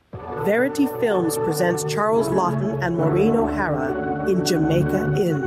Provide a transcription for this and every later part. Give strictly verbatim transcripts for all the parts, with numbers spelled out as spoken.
Verity Films presents Charles Laughton and Maureen O'Hara in Jamaica Inn.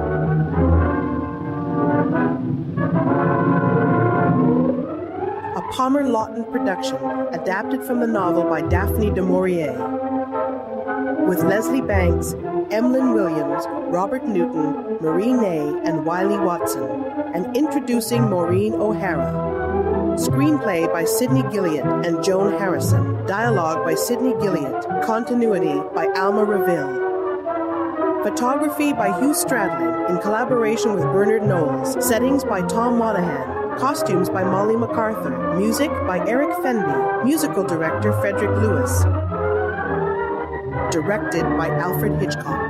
A Palmer Laughton production, adapted from the novel by Daphne du Maurier. With Leslie Banks, Emlyn Williams, Robert Newton, Marie Ney, and Wiley Watson, and introducing Maureen O'Hara. Screenplay by Sidney Gilliatt and Joan Harrison. Dialogue by Sidney Gilliatt. Continuity by Alma Reville. Photography by Hugh Stradlin in collaboration with Bernard Knowles. Settings by Tom Monahan. Costumes by Molly MacArthur. Music by Eric Fenby. Musical director Frederick Lewis. Directed by Alfred Hitchcock.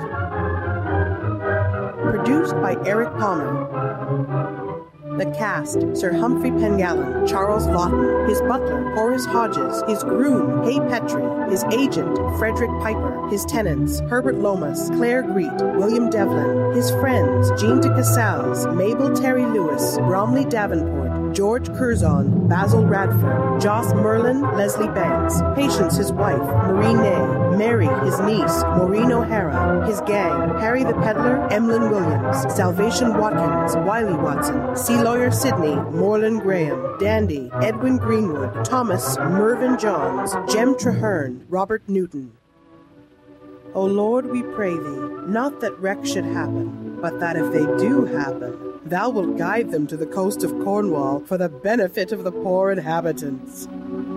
Produced by Eric Palmer. The cast: Sir Humphrey Pengallan, Charles Laughton, his butler, Horace Hodges, his groom, Hay Petrie, his agent, Frederick Piper, his tenants, Herbert Lomas, Claire Greet, William Devlin, his friends, Jean de Casals, Mabel Terry Lewis, Bromley Davenport, George Curzon, Basil Radford, Joss Merlin, Leslie Banks, Patience, his wife, Marie Ney, Mary, his niece, Maureen O'Hara, his gang, Harry the Peddler, Emlyn Williams, Salvation Watkins, Wiley Watson, Sea Lawyer Sidney, Morland Graham, Dandy, Edwin Greenwood, Thomas, Mervyn Johns, Jem Traherne, Robert Newton. O Lord, we pray thee, not that wreck should happen, but that if they do happen, thou wilt guide them to the coast of Cornwall for the benefit of the poor inhabitants.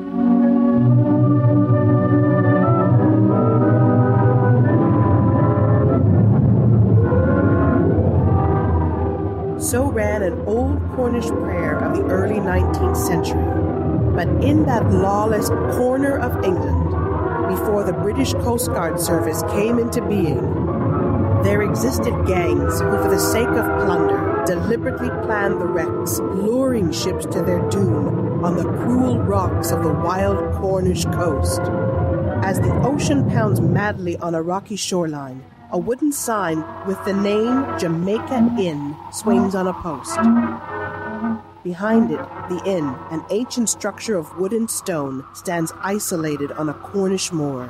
So ran an old Cornish prayer of the early nineteenth century. But in that lawless corner of England, before the British Coast Guard Service came into being, there existed gangs who, for the sake of plunder, deliberately planned the wrecks, luring ships to their doom on the cruel rocks of the wild Cornish coast. As the ocean pounds madly on a rocky shoreline, a wooden sign with the name Jamaica Inn swings on a post. Behind it, the inn, an ancient structure of wood and stone, stands isolated on a Cornish moor.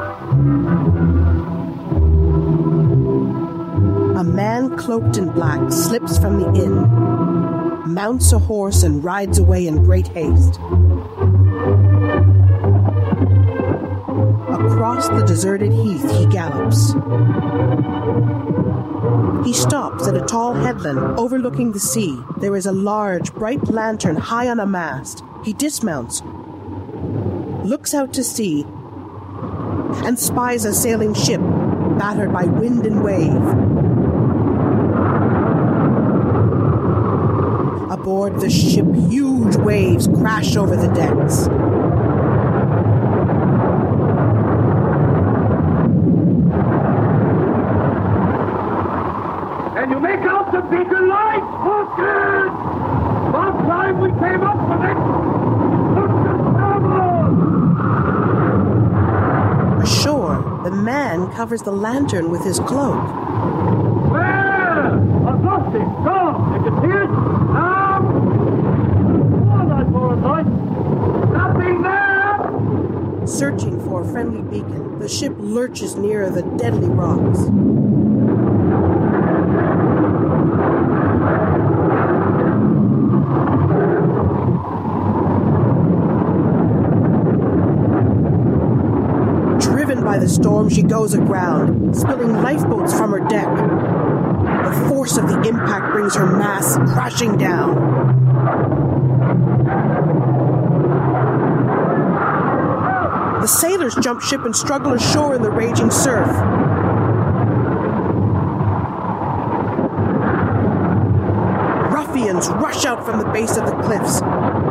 A man cloaked in black slips from the inn, mounts a horse and rides away in great haste. Across the deserted heath he gallops. He stops at a tall headland overlooking the sea. There is a large, bright lantern high on a mast. He dismounts, looks out to sea, and spies a sailing ship battered by wind and wave. Aboard the ship, huge waves crash over the decks. Can you make out the beacon light? Horses! About time we came up with it! Look to starboard! Ashore, the man covers the lantern with his cloak. Well, I've lost it. Go! You can see it? Now! All right, for a light. Nothing there! Searching for a friendly beacon, the ship lurches nearer the deadly rocks. By the storm, she goes aground, spilling lifeboats from her deck. The force of the impact brings her masts crashing down. The sailors jump ship and struggle ashore in the raging surf. Ruffians rush out from the base of the cliffs.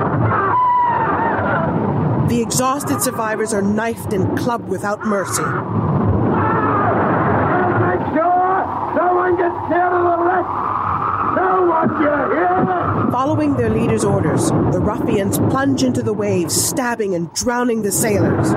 The exhausted survivors are knifed and clubbed without mercy. Make sure no one gets near to the wreck! No one, you hear me? Following their leader's orders, the ruffians plunge into the waves, stabbing and drowning the sailors.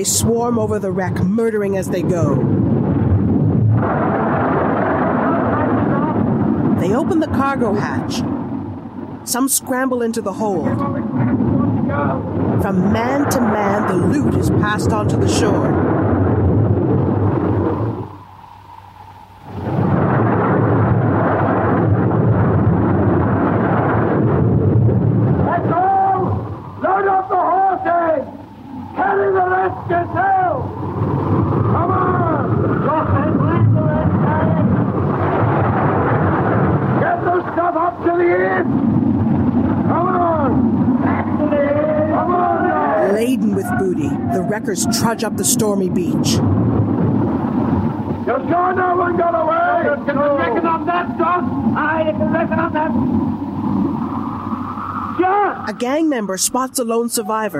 swarm over the wreck, murdering as they go. They open the cargo hatch. Some scramble into the hold. From man to man, the loot is passed on to the shore. Let's go! Load up the horses! Carry the rest yourself! Come on! Drop and leave the rest carrying! Get the stuff up to the inn! Come on! Back to the inn! Come on! Laden with booty, the wreckers trudge up the stormy beach. You're sure no one got away? You can reckon on that, Doc? Aye, you can reckon on that. Sure! A gang member spots a lone survivor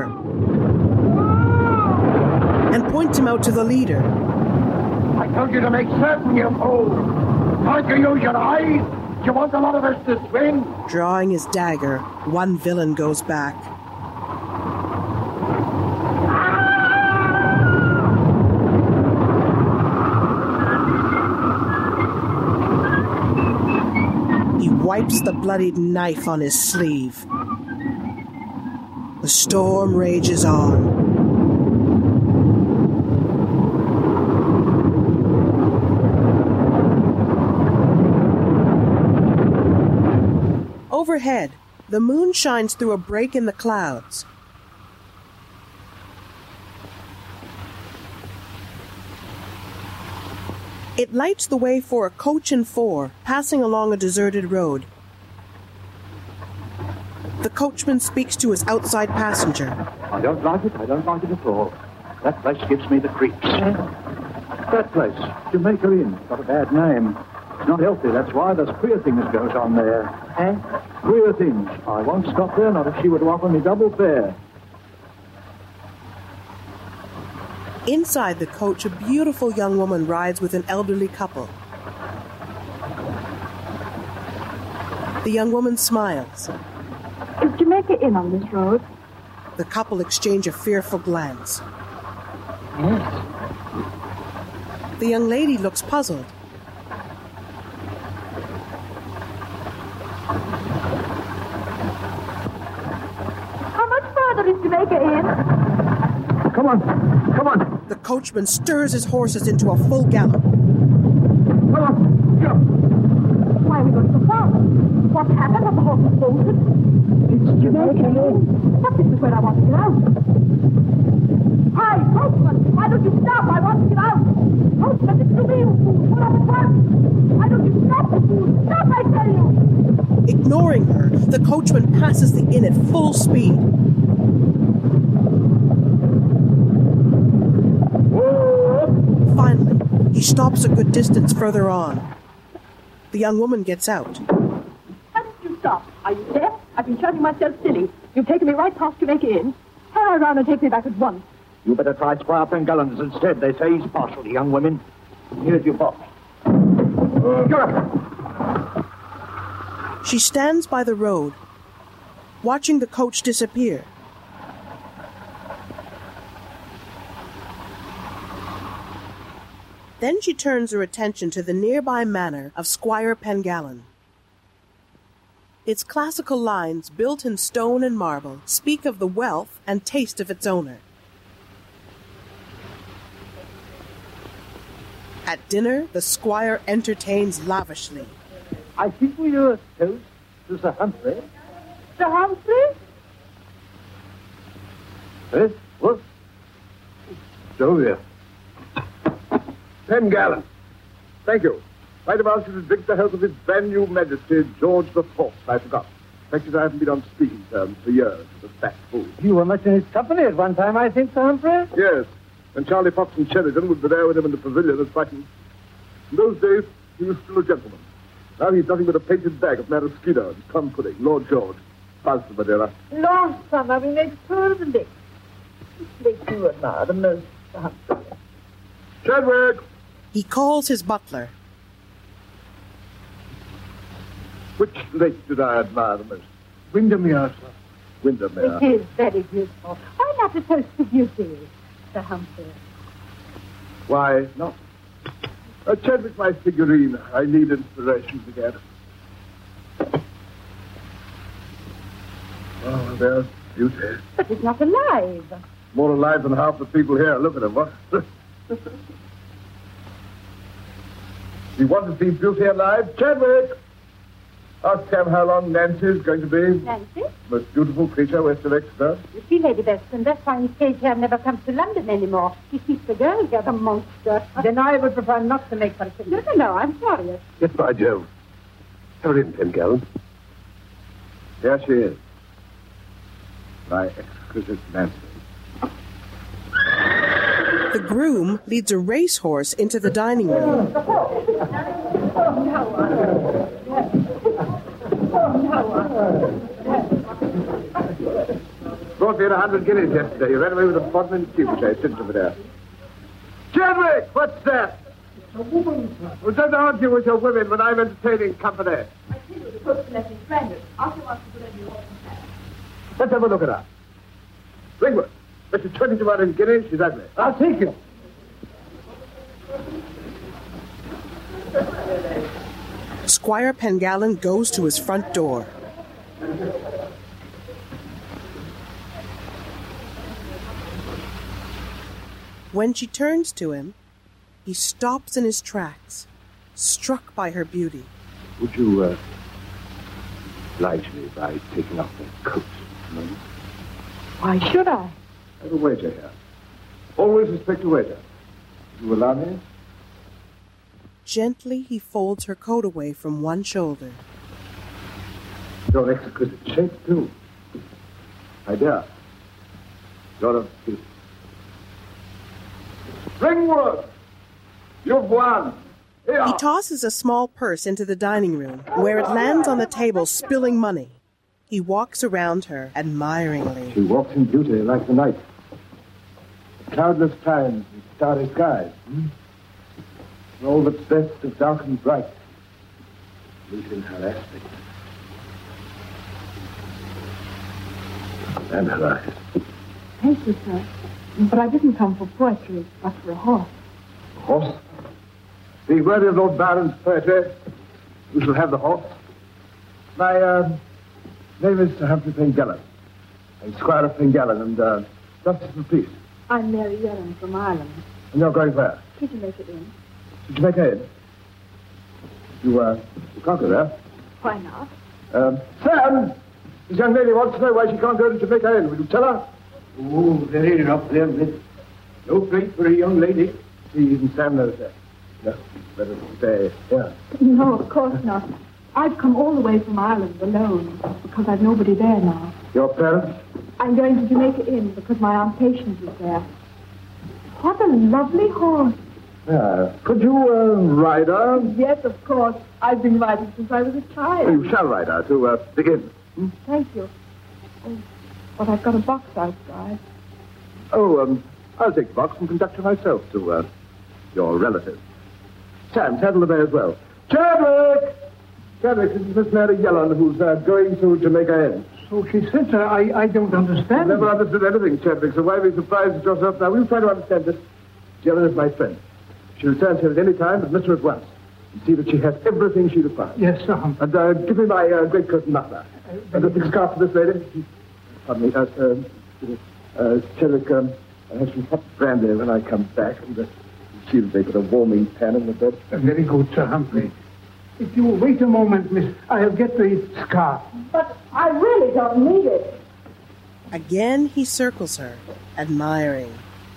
and points him out to the leader. I told you to make certain, you fool. Can't you use your eyes? You want a lot of us to swing? Drawing his dagger, one villain goes back. He wipes the bloodied knife on his sleeve. The storm rages on. Overhead, the moon shines through a break in the clouds. It lights the way for a coach and four passing along a deserted road. The coachman speaks to his outside passenger. I don't like it. I don't like it at all. That place gives me the creeps. That place, Jamaica Inn, got a bad name. It's not healthy, that's why. There's queer things goes on there. Eh? Queer things. I won't stop there, not if she were to offer me double fare. Inside the coach, a beautiful young woman rides with an elderly couple. The young woman smiles. Is Jamaica Inn on this road? The couple exchange a fearful glance. Yes. The young lady looks puzzled. How much farther is Jamaica Inn? Come on. Come on. The coachman stirs his horses into a full gallop. Come on. Get up. Why are we going so fast? What happened? Have the horses bolted? It's Jamaica Inn. But this is where I want to get out. Hi, coachman! Why don't you stop? I want to get out. Coachman, it's me, you fool. Put up at once. Why don't you stop, you fool? Stop, I tell you! Ignoring her, the coachman passes the inn at full speed. Finally, he stops a good distance further on. The young woman gets out. How did you stop? Are you deaf? I've been shouting myself silly. You've taken me right past Jamaica Inn. Turn around and take me back at once. You better try Squire Pengullins instead. They say he's partial to young women. Here's your box. Get up. She stands by the road, watching the coach disappear. Then she turns her attention to the nearby manor of Squire Pengallan. Its classical lines, built in stone and marble, speak of the wealth and taste of its owner. At dinner, the squire entertains lavishly. I think we owe a toast to Sir Humphrey. Sir Humphrey? Eh? What? Sylvia. Pengallan. Thank you. I'd have asked you to drink the health of His brand new Majesty, George the Fourth. I forgot. Fact is, I haven't been on speaking terms for years with a fat fool. You were much in his company at one time, I think, Sir Humphrey? Yes, and Charlie Fox and Sheridan would be there with him in the pavilion as fighting. In those days, he was still a gentleman. Now he's nothing but a painted bag of maraschino and plum pudding. Lord George. Buzz the Madeira. Lord, summer, we make poor of the lick. Which lake you admire the most, Sir Humphrey? Chadwick! He calls his butler. Which lake did I admire the most? Windermere, sir. Windermere. It is very beautiful. Why not a toast to beauty? Sir Humphrey. Why not? Uh, Chadwick, my figurine. I need inspiration again. Oh, there's Beauty. But it's not alive. More alive than half the people here. Look at him, what? You want to see Beauty alive? Chadwick! Ask Sam how long Nancy's going to be. Nancy? Most beautiful creature west of Exeter. You see, Lady Beston, that's why his page here never comes to London anymore. He keeps the girls out, a monster. Then I would prefer not to make fun of him. No, no, no, I'm sorry. Yes, by Jove. Hurry in, Pengallen. There she is. My exquisite Nancy. The groom leads a racehorse into the dining room. Brought me in a hundred guineas yesterday. You ran away with a Bodmin steeplechase, didn't you, over there? Chadwick, what's that? It's a woman, sir. Well, don't argue with your women when I'm entertaining company. I tell you, the postman has been stranded. After wants to put in your Let's have a look at her. Ringwood, Mister twenty-two hundred guineas, she's ugly. I'll take it. Squire Pengallen goes to his front door. When she turns to him, he stops in his tracks, struck by her beauty. Would you, uh, oblige me by taking off that coat? No? Why should I? I have a wager here. Always respect a wager. You allow me? Gently, he folds her coat away from one shoulder. You're an exquisite shape, too. My dear, you're a beauty. Ringwood! You've won! Here. He tosses a small purse into the dining room, where it lands on the table, spilling money. He walks around her admiringly. She walks in beauty like the night. Cloudless times and starry skies. Hmm? All that's best of dark and bright. Meet in her aspect. And her eyes. Thank you, sir. But I didn't come for poetry, but for a horse. A horse? Be worthy of Lord Byron's poetry. You shall have the horse. My, uh, name is Sir Humphrey Pengallen. I'm Squire of Pengallen and, uh, Justice of the Peace. I'm Mary Yellen from Ireland. And you're going where? Did you make it in? Did you make her in? You, uh, you can't go there. Why not? Um, Sam! This young lady wants to know why she can't go to Jamaica Inn. Will you tell her? Oh, very enough there, miss. No place for a young lady. See, even Sam knows that. No, better stay here. No, of course not. I've come all the way from Ireland alone because I've nobody there now. Your parents? I'm going to Jamaica Inn because my Aunt Patience is there. What a lovely horse. Yeah. Could you, uh, ride her? Yes, of course. I've been riding since I was a child. You shall ride her to, uh, begin. Hmm? Thank you. Oh, but I've got a box outside. Oh, um, I'll take the box and conduct her myself to, uh, your relative. Sam, saddle the bay as well. Chadwick! Chadwick, this is Miss Mary Yellen, who's, uh, going to Jamaica Inn. So she said, sir, I, I don't understand. Never understood anything, Chadwick, so why be surprised at yourself now? We'll try to understand this. Yellen is my friend. She returns here at any time, but miss her at once. And see that she has everything she requires. Yes, sir. Humphrey. And uh, give me my uh, greatcoat and muffler. And a big scarf for this lady. Pardon me, uh, uh, uh, Chadwick, um, I have some hot brandy when I come back. And uh, see that they put a warming pan in the bed. Very good, Sir Humphrey. If you will wait a moment, miss, I'll get the scarf. But I really don't need it. Again, he circles her, admiring.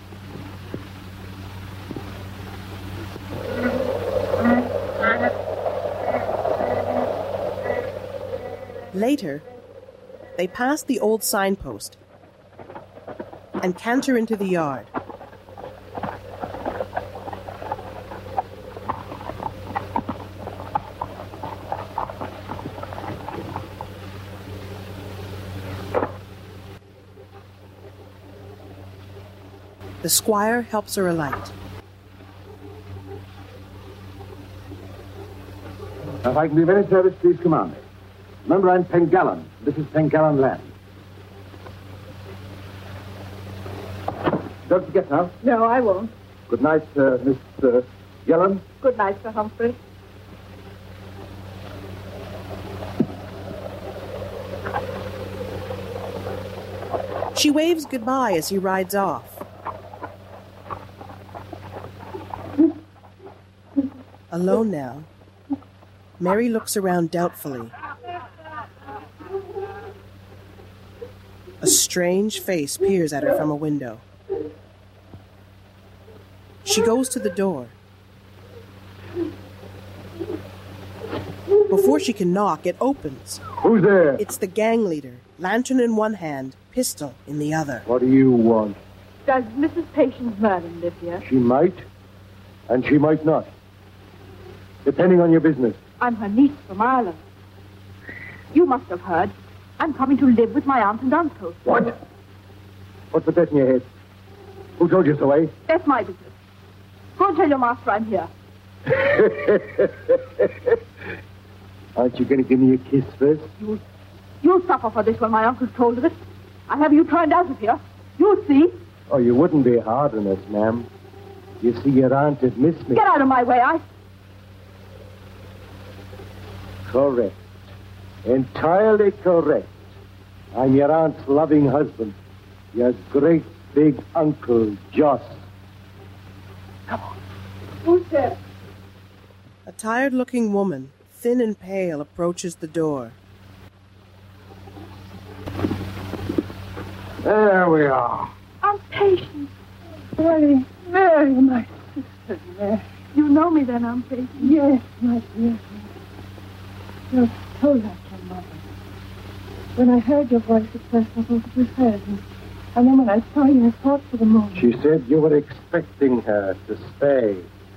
Later, they pass the old signpost and canter into the yard. The squire helps her alight. If I can be of any service, please command me. Remember, I'm Pengallen. This is Pengallen land. Don't forget now. No, I won't. Good night, uh, Miss uh, Yellen. Good night, Sir Humphrey. She waves goodbye as he rides off. Alone now, Mary looks around doubtfully. A strange face peers at her from a window. She goes to the door. Before she can knock, it opens. Who's there? It's the gang leader, lantern in one hand, pistol in the other. What do you want? Does Missus Patience Merlin live here? She might, and she might not. Depending on your business. I'm her niece from Ireland. You must have heard. I'm coming to live with my aunt and uncle. What? What's the that in your head? Who told you so, eh? That's my business. Go and tell your master I'm here. Aren't you going to give me a kiss first? You'll, you'll suffer for this when my uncle's told of it. I'll have you turned out of here. You'll see. Oh, you wouldn't be hard on us, ma'am. You see, your aunt had missed me. Get out of my way, I... Correct. Entirely correct. I'm your aunt's loving husband. Your great big uncle, Joss. Come on. Who's there? A tired-looking woman, thin and pale, approaches the door. There we are. I'm Patience. Very, very my sister, Mary. You know me then, I'm Patience? Yes, my dear. You're so like your mother. When I heard your voice at first, I thought it was hers. And, and then when I saw you, I thought for the moment. She said you were expecting her to stay.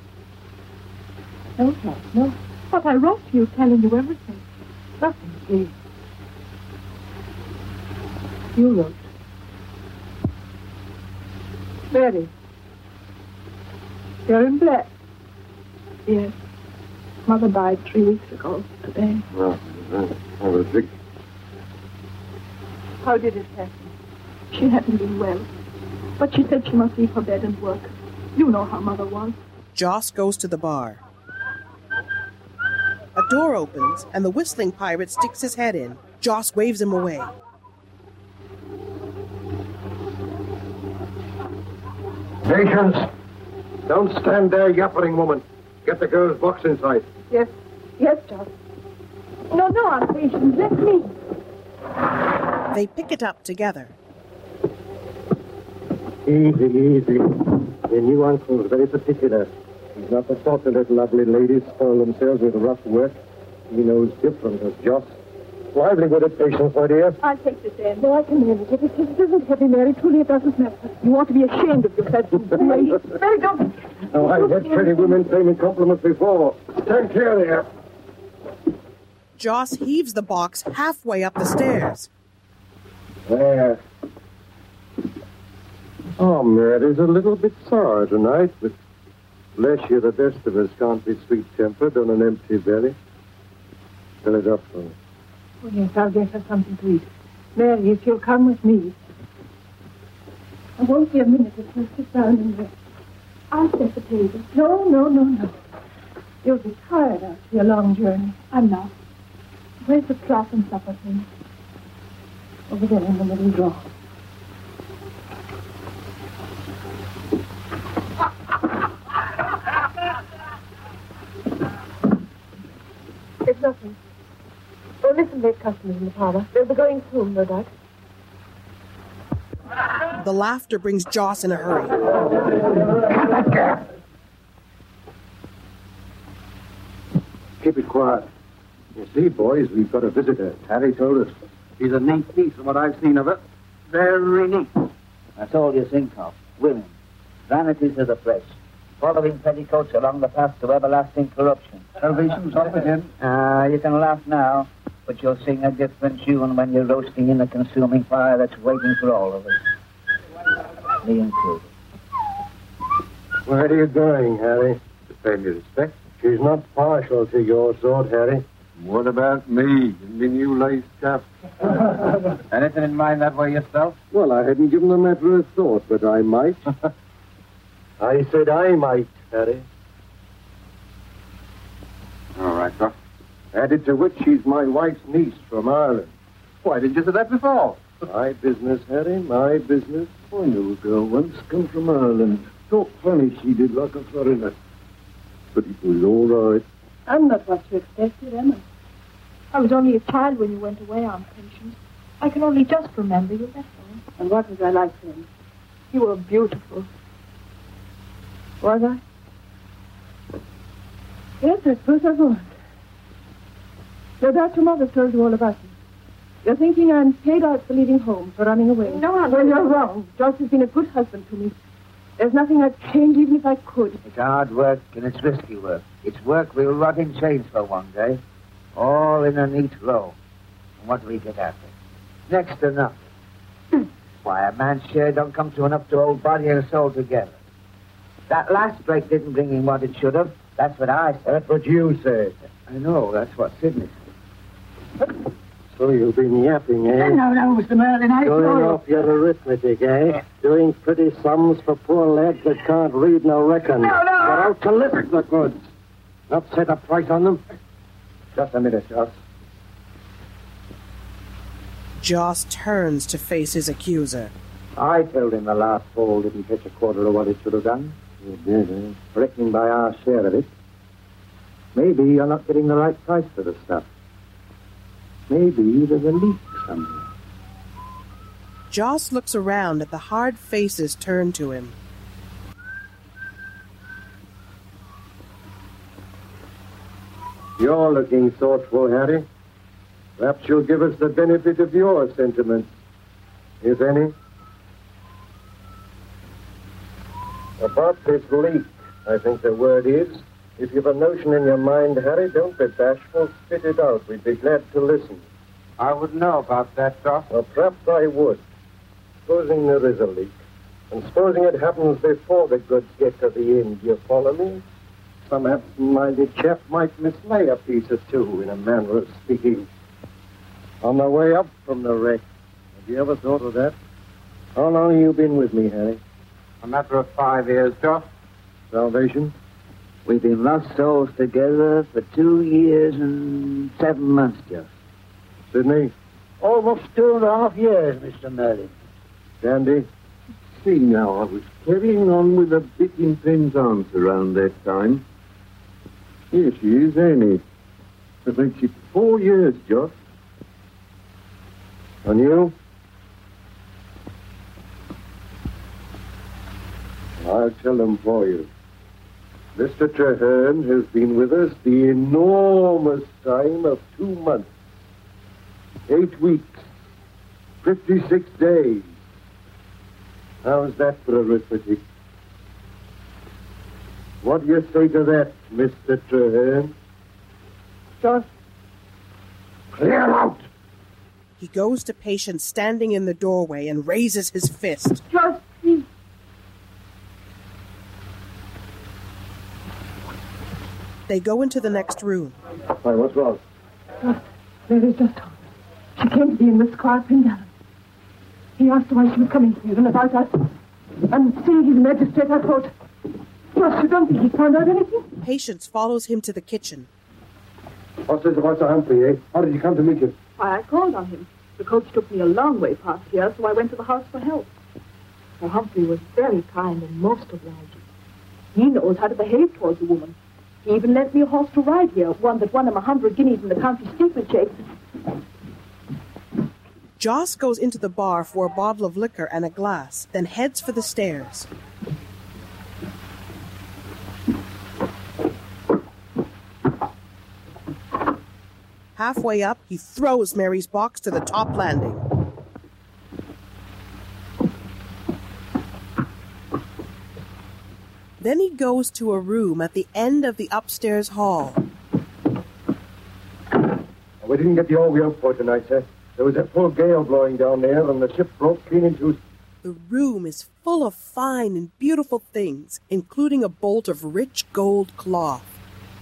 No, no, no. But I wrote to you telling you everything. Nothing, dear. You wrote. Mary. You're in black. Yes. Mother died three weeks ago today. Well, I was big. How did it happen? She hadn't been well. But she said she must leave her bed and work. You know how Mother was. Joss goes to the bar. A door opens, and the whistling pirate sticks his head in. Joss waves him away. Patience! Don't stand there yapping, woman. Get the girl's box inside. Yes. Yes, Joss. No, no, I'm Patience. Let me. They pick it up together. Easy, easy. Your new uncle's very particular. He's not the sort of little ugly ladies spoil themselves with rough work. He knows different as Joss. Lively good at Patience, my dear. I'll take this end. No, I can manage it. If it isn't heavy, Mary, truly it doesn't matter. You ought to be ashamed of yourself. Mary, Mary, don't... Oh, I've had pretty women pay me compliments before. Stand clear there. Joss heaves the box halfway up the stairs. There. Oh, Mary's a little bit sour tonight, but bless you, the best of us can't be sweet-tempered on an empty belly. Fill it up for me. Oh, yes, I'll get her something to eat. Mary, if you'll come with me. I won't be a minute if you'll sit down and rest. I'll set the table. No, no, no, no. You'll be tired after your long journey. I'm not. Where's the cloth and supper thing? Over there in the middle drawer. It's nothing. Oh, listen, there's customers in the parlor. They'll be going soon, no doubt. The laughter brings Joss in a hurry. Keep it quiet. You see, boys, we've got a visitor. Harry told us. She's a neat piece from what I've seen of her. Very neat. That's all you think of. Women. Vanities of the flesh. Following petticoats along the path to everlasting corruption. Salvation's up again. Ah, uh, you can laugh now, but you'll sing a different tune when you're roasting in a consuming fire that's waiting for all of us. Me included. Where are you going, Harry? To pay me respect. She's not partial to your sort, Harry. What about me and my new lace cap? Anything in mind that way yourself? Well, I hadn't given the matter a thought, but I might. I said I might, Harry. All right, Doc. Added to which she's my wife's niece from Ireland. Why didn't you say that before? My business, Harry, my business. I knew a girl once come from Ireland. Talked funny, she did, like a foreigner. But it was all right. I'm not what you expected, am I? I was only a child when you went away on pensions. I can only just remember you, that's all. And what was I like then? You were beautiful. Was I? Yes, I suppose I was. No doubt your mother told you all about me. You're thinking I'm paid out for leaving home, for running away. No, I'm Well, you're wrong. Josh has been a good husband to me. There's nothing I'd change even if I could. It's hard work and it's risky work. It's work we'll rot in chains for one day. All in a neat row. And what do we get after? Next to nothing. Why, a man's share don't come to enough to hold body and soul together. That last break didn't bring in what it should have. That's what I said. That's what you said. I know, that's what Sidney said. So you've been yapping, eh? No, no, Mister Merlin, I Doing saw off your arithmetic, eh? Doing pretty sums for poor lads that can't read nor reckon. No, no. They're out to lift the goods. Not set a price on them. Just a minute, Joss. Joss turns to face his accuser. I told him the last fall didn't fetch a quarter of what it should have done. You did, eh? Reckoning by our share of it. Maybe you're not getting the right price for the stuff. Maybe there's a leak somewhere. Joss looks around at the hard faces turned to him. You're looking thoughtful, Harry. Perhaps you'll give us the benefit of your sentiments, if any. About this leak, I think the word is. If you've a notion in your mind, Harry, don't be bashful. Spit it out. We'd be glad to listen. I wouldn't know about that, Doc. Well, perhaps I would. Supposing there is a leak, and supposing it happens before the goods get to the inn, do you follow me? Some absent-minded chap might mislay a piece or two, in a manner of speaking. On the way up from the wreck. Have you ever thought of that? How long have you been with me, Harry? A matter of five years, Doc. Salvation? We've been lost souls together for two years and seven months, Joss. Sidney? Almost two and a half years, Mister Merlin. Dandy? See now, I was carrying on with a bit in Penzance around that time. Here she is, Annie. That makes it four years, Joss. And you? I'll tell them for you. Mister Traherne has been with us the enormous time of two months. Eight weeks. Fifty-six days. How's that for arithmetic? What do you say to that, Mister Traherne? Joss. Clear out! He goes to Patience standing in the doorway and raises his fist. Joss, please. They go into the next room. Why, what's wrong? Joss, Mary's just told us. She came to me in the Squire Pengallan. He asked her why she was coming here and about us. And seeing he's a magistrate, I thought, Joss, you don't think he's found out anything? Patience follows him to the kitchen. What's this about Sir Humphrey, eh? How did he come to meet you? Why, I called on him. The coach took me a long way past here, so I went to the house for help. Sir Humphrey was very kind and most obliging. He knows how to behave towards a woman. He even lent me a horse to ride here, one that won him a hundred guineas in the county steeplechase. Joss goes into the bar for a bottle of liquor and a glass, then heads for the stairs. Halfway up, he throws Mary's box to the top landing. Then he goes to a room at the end of the upstairs hall. We didn't get the all we hoped for tonight, sir. There was a full gale blowing down there, and the ship broke clean into... The room is full of fine and beautiful things, including a bolt of rich gold cloth.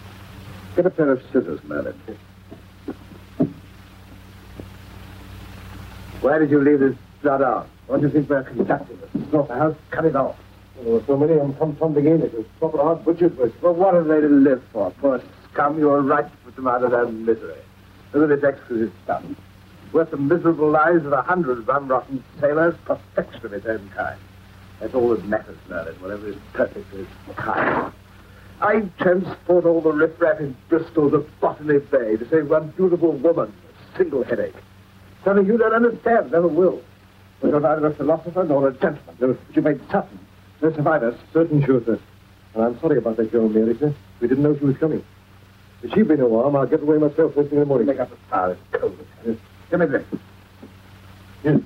Get a pair of scissors, Merlin. Why did you leave this blood out? What do you think we're conducting us? It's not the house. Cut it off. Well, there were so many of them come tumbling in. It was proper hard butchered was. Well, what are they to live for? Poor scum, you were right to put them out of their misery. Look at this exquisite stuff. Worth the miserable lives of a hundred rum-rotten sailors, perfection of its own kind. That's all that matters, Merlin. Whatever is perfect is kind. I'd transport all the riffraff in Bristol to Botany Bay to save one beautiful woman a single headache. Something you don't understand, never will. You're neither a philosopher nor a gentleman. No, but you made certain. No survivors. Certain, sure, sir. And I'm sorry about that girl, Mary, sir. We didn't know she was coming. If she be no harm, I'll get away myself first thing in the morning. Make up the fire. It's cold. Yes. Give me this. Yes.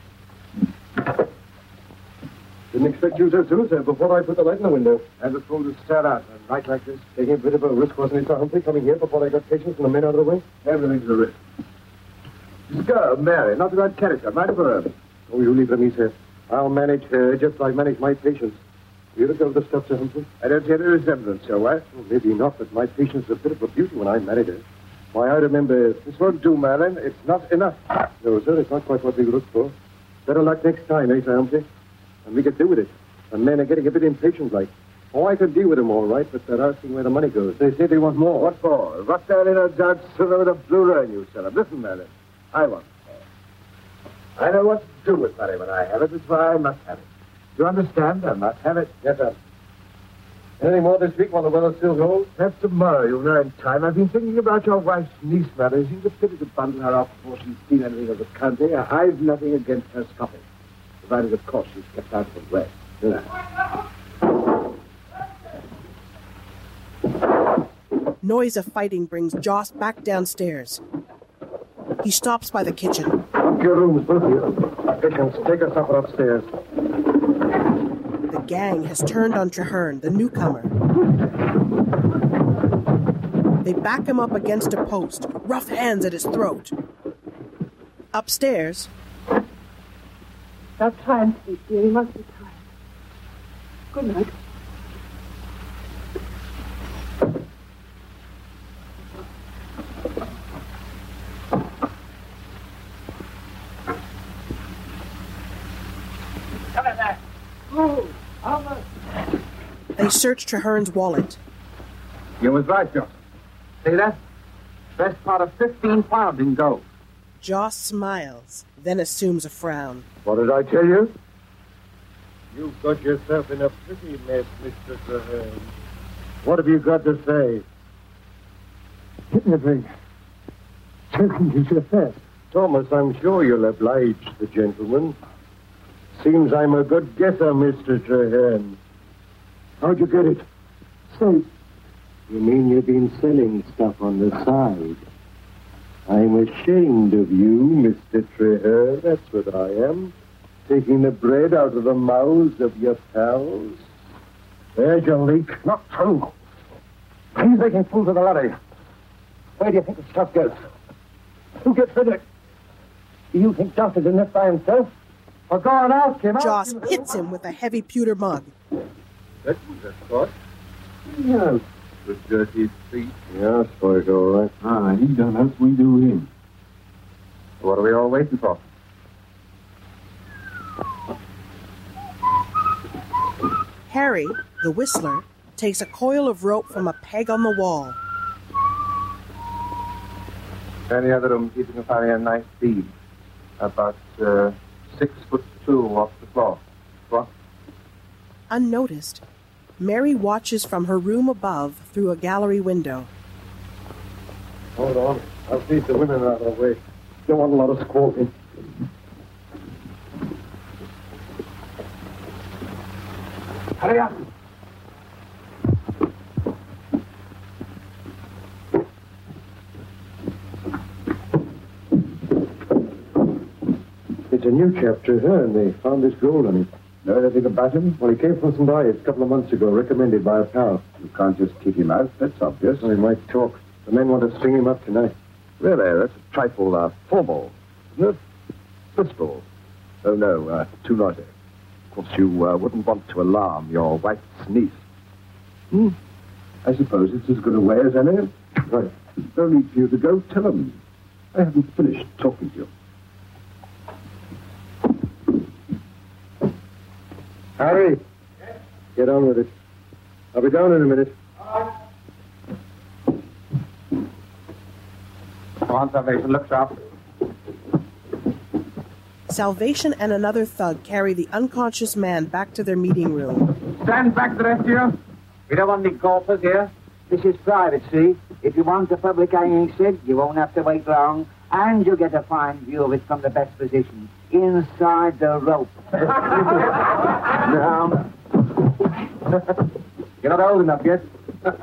Didn't expect you so soon, sir, before I put the light in the window. I was told to stir out a night like this. Taking a bit of a risk, wasn't it, Sir Humphrey, coming here before I got patience and the men out of the way? Everything's a risk. This girl, Mary, not a bad character. Mind for her. Oh, you leave it to me, sir. I'll manage her just like I manage my patients. You look over the stuff, Sir Humphrey? I don't see any resemblance, your wife. Oh, maybe not, but my patient's a bit of a beauty when I married her. Why, I remember... This won't do, Merlin. It's not enough. No, sir, it's not quite what we looked for. Better luck next time, eh, Sir Humphrey? And we could do with it. The men are getting a bit impatient, like. Oh, I could deal with them all right, but they're asking where the money goes. They say they want more. What for? What there in a judge silver with a blue rain, you sell 'em. Listen, Merlin. I want more. I know what to do with money when I have it. That's why I must have it. Do you understand? I must have it. Yes, sir. Anything more this week while the weather still holds? Perhaps tomorrow. You'll know in time. I've been thinking about your wife's niece, Merlin. It seems a pity to bundle her off before she's seen anything of the country. I've nothing against her stopping. Provided, of course, she's kept out of the way. Noise of fighting brings Joss back downstairs. He stops by the kitchen. Up your rooms, both of you. Patience, take us supper upstairs. The gang has turned on Traherne, the newcomer. They back him up against a post, rough hands at his throat. Upstairs. Now try and sleep, dear. You must be tired. Good night. Come in there. Oh, Albert. They search Traherne's wallet. You was right, Joss. See that? Best part of fifteen pounds in gold. Joss smiles, then assumes a frown. What did I tell you? You've got yourself in a pretty mess, Mister Traherne. What have you got to say? Everything. Taking to your fast. Thomas, I'm sure you'll oblige the gentleman. Seems I'm a good guesser, Mister Traherne. How'd you get it? Say, You mean you've been selling stuff on the side? I'm ashamed of you, Mister Traherne. That's what I am. Taking the bread out of the mouths of your pals. There's your leak. Not true. He's making fools of the lorry. Where do you think the stuff goes? Who gets rid of it? Do you think Joss is in this by himself? Well, go on, ask him. Joss hits him with a heavy pewter mug. That was a thought. Yes. The dirty thief. Yeah, I suppose all right. Ah, he done us, we do him. What are we all waiting for? Harry, the whistler, takes a coil of rope from a peg on the wall. In the other room, keeping a fire a nice beam. About uh, six foot two off the floor. What? Unnoticed, Mary watches from her room above through a gallery window. Hold on. I'll see if the women are out of the way. Don't want a lot of squawking. Hurry up! It's a new chap, Traherne. They found this gold on him. Know anything about him? Well, he came from Saint Ives a couple of months ago, recommended by a pal. You can't just kick him out. That's obvious. Well, he might talk. The men want to string him up tonight. Really? That's a trifle uh, formal, isn't it? Bristol. Oh, no, uh, too noisy. Of course, you uh, wouldn't want to alarm your wife's niece. Hmm. I suppose it's as good a way as any. Right. No need for you to go. Tell them. I haven't finished talking to you. Harry, get on with it. I'll be down in a minute. Come on, Salvation, look sharp. Salvation and another thug carry the unconscious man back to their meeting room. Stand back, the rest of you. We don't want any golfers here. This is private, see? If you want the public hanging, Sid, you won't have to wait long. And you'll get a fine view of it from the best position. Inside the rope. Now. You're not old enough yet.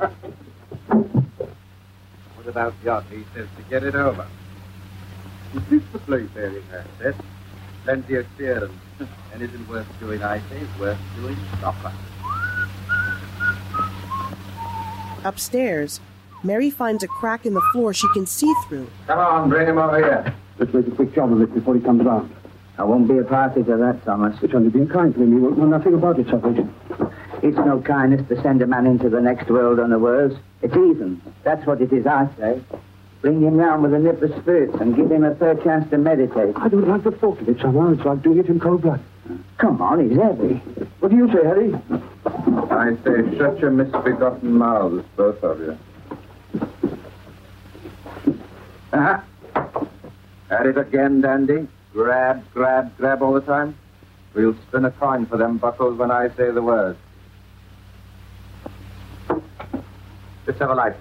What about Joss? He says to get it over. Is this the place Mary has said? Plenty of clearance. Anything worth doing, I say, is worth doing proper. Upstairs, Mary finds a crack in the floor she can see through. Come on, bring him over here. Let's make a quick job of it before he comes round. I won't be a party to that, Thomas. It's only been kind to him. He won't know nothing about it, Salvation. It's no kindness to send a man into the next world unawares. It's heathen. That's what it is, I say. Bring him round with a nip of spirits and give him a fair chance to meditate. I don't like the thought of it, somehow. It's like doing it in cold blood. Come on, he's heavy. What do you say, Harry? I say, shut your misbegotten mouths, both of you. Uh-huh. At it again, Dandy. Grab, grab, grab all the time. We'll spin a coin for them buckles when I say the word. Let's have a light.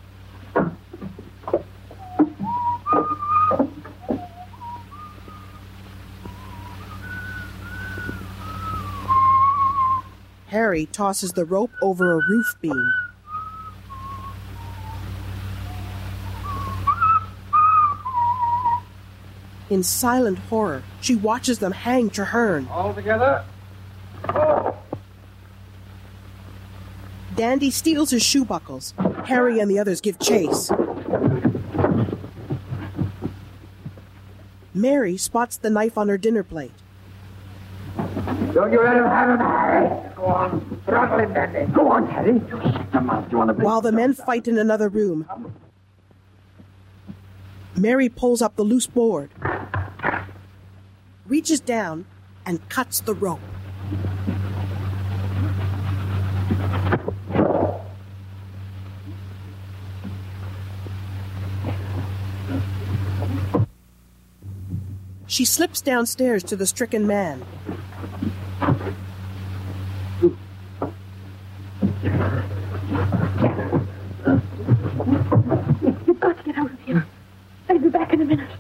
Harry tosses the rope over a roof beam. In silent horror, she watches them hang Traherne. All together. Oh. Dandy steals his shoe buckles. Harry and the others give chase. Mary spots the knife on her dinner plate. Don't you let him have him, Harry. Go on. Throttle him, Dandy. Go on, Harry. You shut your mouth. You want to... While the men fight in another room, Mary pulls up the loose board, reaches down, and cuts the rope. She slips downstairs to the stricken man. You've got to get out of here. I'll be back in a minute.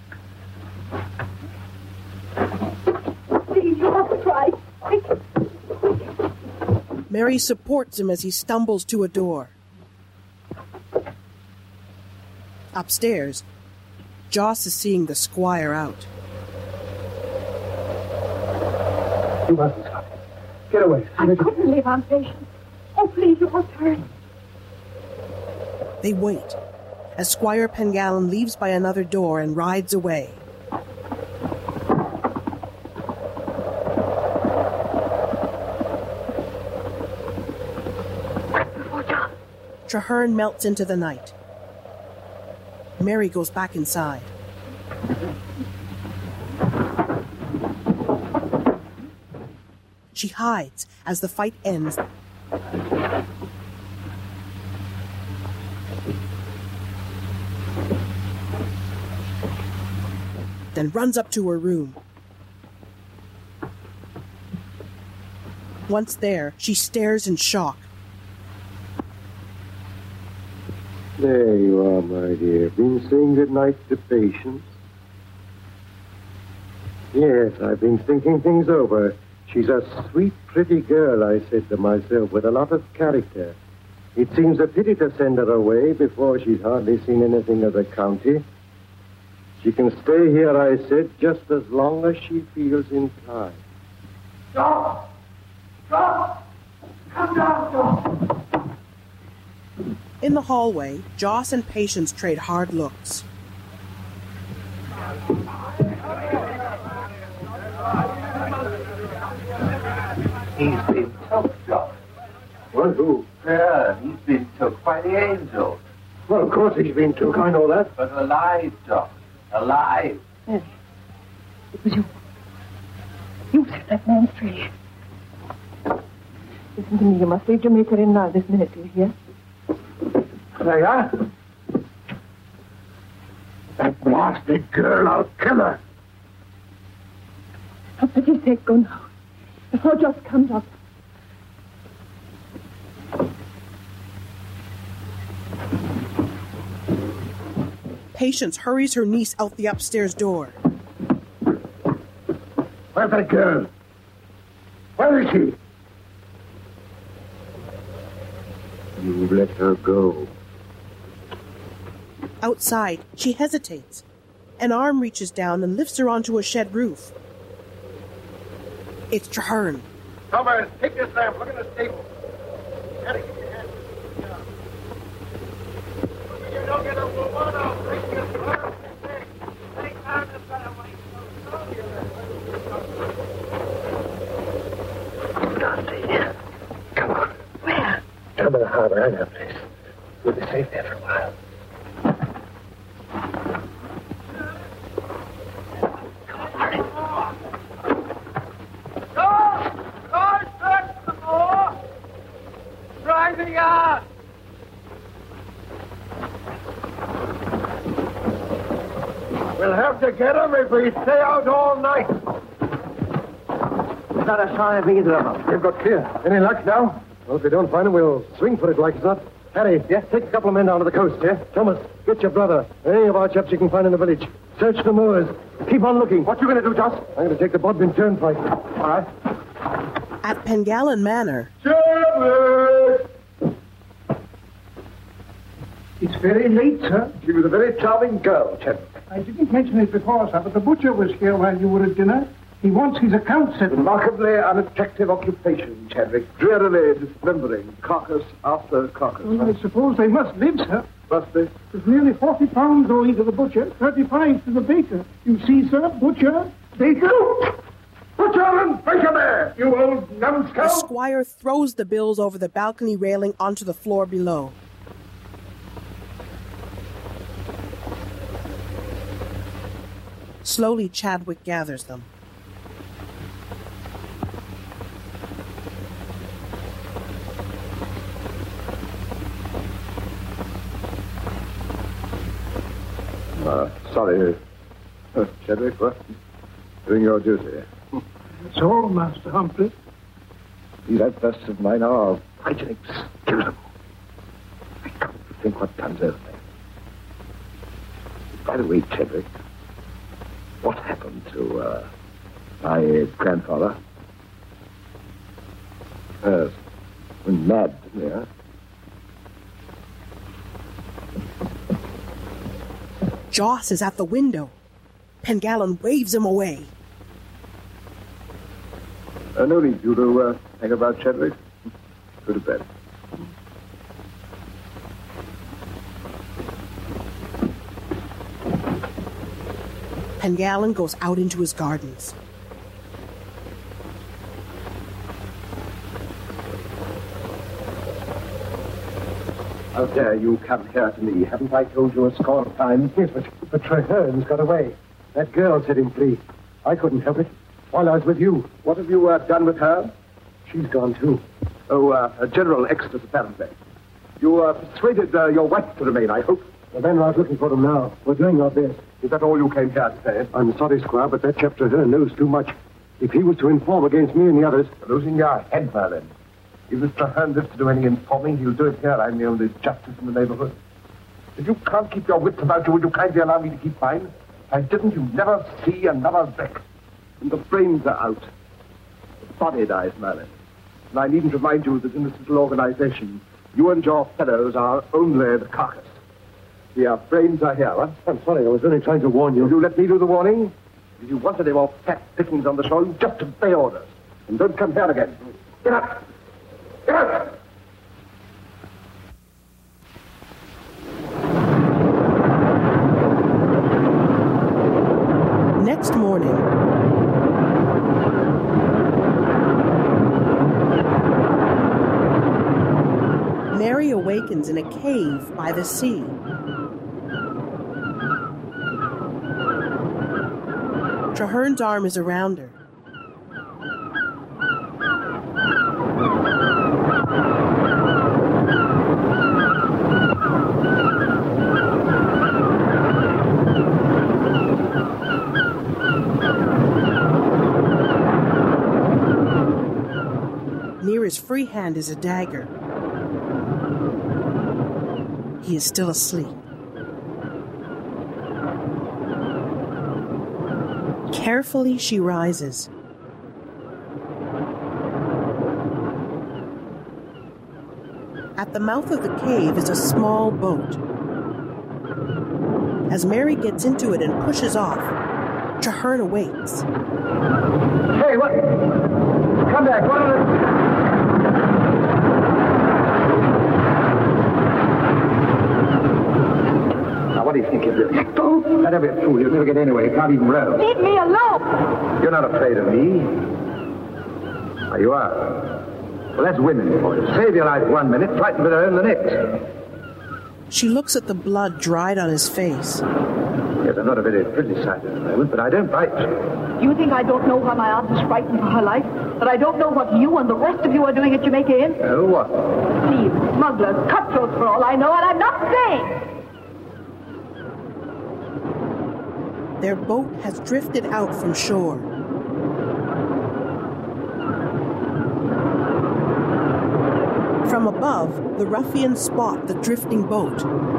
Please, you have to try. Quick. Mary supports him as he stumbles to a door. Upstairs, Joss is seeing the squire out. You mustn't stop. Get away. I couldn't live on patience. Oh, please, you must hurry. They wait as Squire Pengallan leaves by another door and rides away. Traherne melts into the night. Mary goes back inside. She hides as the fight ends. Then runs up to her room. Once there, she stares in shock. There you are, my dear. Been saying goodnight to Patience? Yes, I've been thinking things over. She's a sweet, pretty girl, I said to myself, with a lot of character. It seems a pity to send her away before she's hardly seen anything of the county. She can stay here, I said, just as long as she feels inclined. Stop! Stop! Come down, Stop! In the hallway, Joss and Patience trade hard looks. He's been took, Joss. Well, who? Yeah, he's been took by the angels. Well, of course he's been took, I know that. But alive, Joss. Alive. Yes. It was you. You set that man free. Listen to me. You must leave Jamaica in now, this minute, do you hear? There you are. That blasted girl, I'll kill her. For pity's sake, go now. Before Joss comes up. Patience hurries her niece out the upstairs door. Where's that girl? Where is she? You let her go. Outside, she hesitates. An arm reaches down and lifts her onto a shed roof. It's Traherne. Thomas, take this lamp. Look in the stable. Eddie, give your hand. You don't get a woman, I'll take your lamp. Take time to get away. Dusty. Come on. Where? Down by the harbor, I know a place. We'll be safe there for a while. We'll have to get them if we stay out all night. There's not a sign of either of them. They've got clear. Any luck now? Well, if we don't find them, we'll swing for it like it's not. Harry, yes, take a couple of men down to the coast, yeah? Thomas, get your brother. Any of our chaps you can find in the village. Search the moors. Keep on looking. What you going to do, Joss? I'm going to take the Bodmin Turnpike. All right. At Pengallan Manor. Chadwick! It's very late, sir. She was a very charming girl, Chadwick. I didn't mention it before, sir, but the butcher was here while you were at dinner. He wants his account settled. Remarkably unattractive occupation, Chadwick. Drearily dismembering carcass after carcass. Well, I suppose they must live, sir. Must they? There's nearly forty pounds owing to the butcher, thirty-five to the baker. You see, sir, butcher, baker. Butcher and baker there, you old numbskull! The squire throws the bills over the balcony railing onto the floor below. Slowly, Chadwick gathers them. Uh, sorry, uh, Chadwick, what? Doing your duty. That's all, Master Humphrey. These outbursts of mine are quite inexcusable. I can't think what comes over me. By the way, Chadwick, what happened to, uh, my grandfather? Yes, went mad, didn't he, huh? Joss is at the window. Pengallan waves him away. Uh, no need you to uh, hang about, Chadwick. Go to bed. Pengallan goes out into his gardens. How dare you come here to me? Haven't I told you a score of times? Yes, but, but Traherne's got away. That girl set him free. I couldn't help it. While I was with you. What have you uh, done with her? She's gone, too. Oh, uh, a general exodus, apparently. You uh, persuaded uh, your wife to remain, I hope. The men are out looking for them now. We're doing our best. Is that all you came here to say? I'm sorry, Squire, but that chap Traherne knows too much. If he was to inform against me and the others... You're losing your head, Merlin. If Mister Traherne lives to do any informing, he'll do it here. I'm the only justice in the neighborhood. If you can't keep your wits about you, would you kindly allow me to keep mine? If I didn't, you'd never see another wreck. And the brains are out. The body dies, Merlin. And I needn't remind you that in this little organization, you and your fellows are only the carcass. The uh, brains are here, huh? I'm sorry, I was only trying to warn you. Will you let me do the warning? If you want any more fat pickings on the shore, you just obey orders. And don't come here again. Get up! Get up! Next morning, Mary awakens in a cave by the sea. Traherne's arm is around her. his free hand is a dagger. He is still asleep. Carefully, she rises. At the mouth of the cave is a small boat. As Mary gets into it and pushes off, Traherne awakes. Hey, what? Come back. What are the... Now, what do you think of this? Don't. Let her be a fool. You'll never get anywhere. You can't even row. Leave me alone. You're not afraid of me. Oh, you are. Well, that's women for you. Save your life one minute, frightened with her own the next. She looks at the blood dried on his face. Yes, I'm not a very pretty sight at the moment, but I don't bite. Do you think I don't know why my aunt is frightened for her life? That I don't know what you and the rest of you are doing at Jamaica Inn? Oh, what? Thieves, smugglers, cutthroats for all I know, and I'm not saying. Their boat has drifted out from shore. From above, the ruffians spot the drifting boat.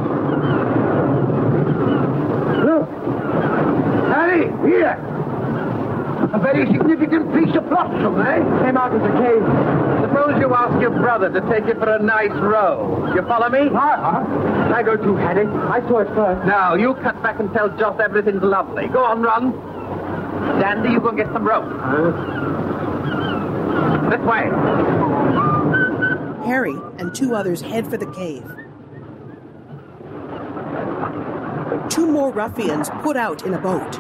Look! Harry, here! A very significant piece of flotsam, eh? Came out of the cave. Suppose you ask your brother to take you for a nice row. You follow me? Uh-huh. I go too, Harry. I saw it first. Now, you cut back and tell Joss everything's lovely. Go on, run. Dandy, you go and get some rope. Uh. This way. Harry and two others head for the cave. Two more ruffians put out in a boat.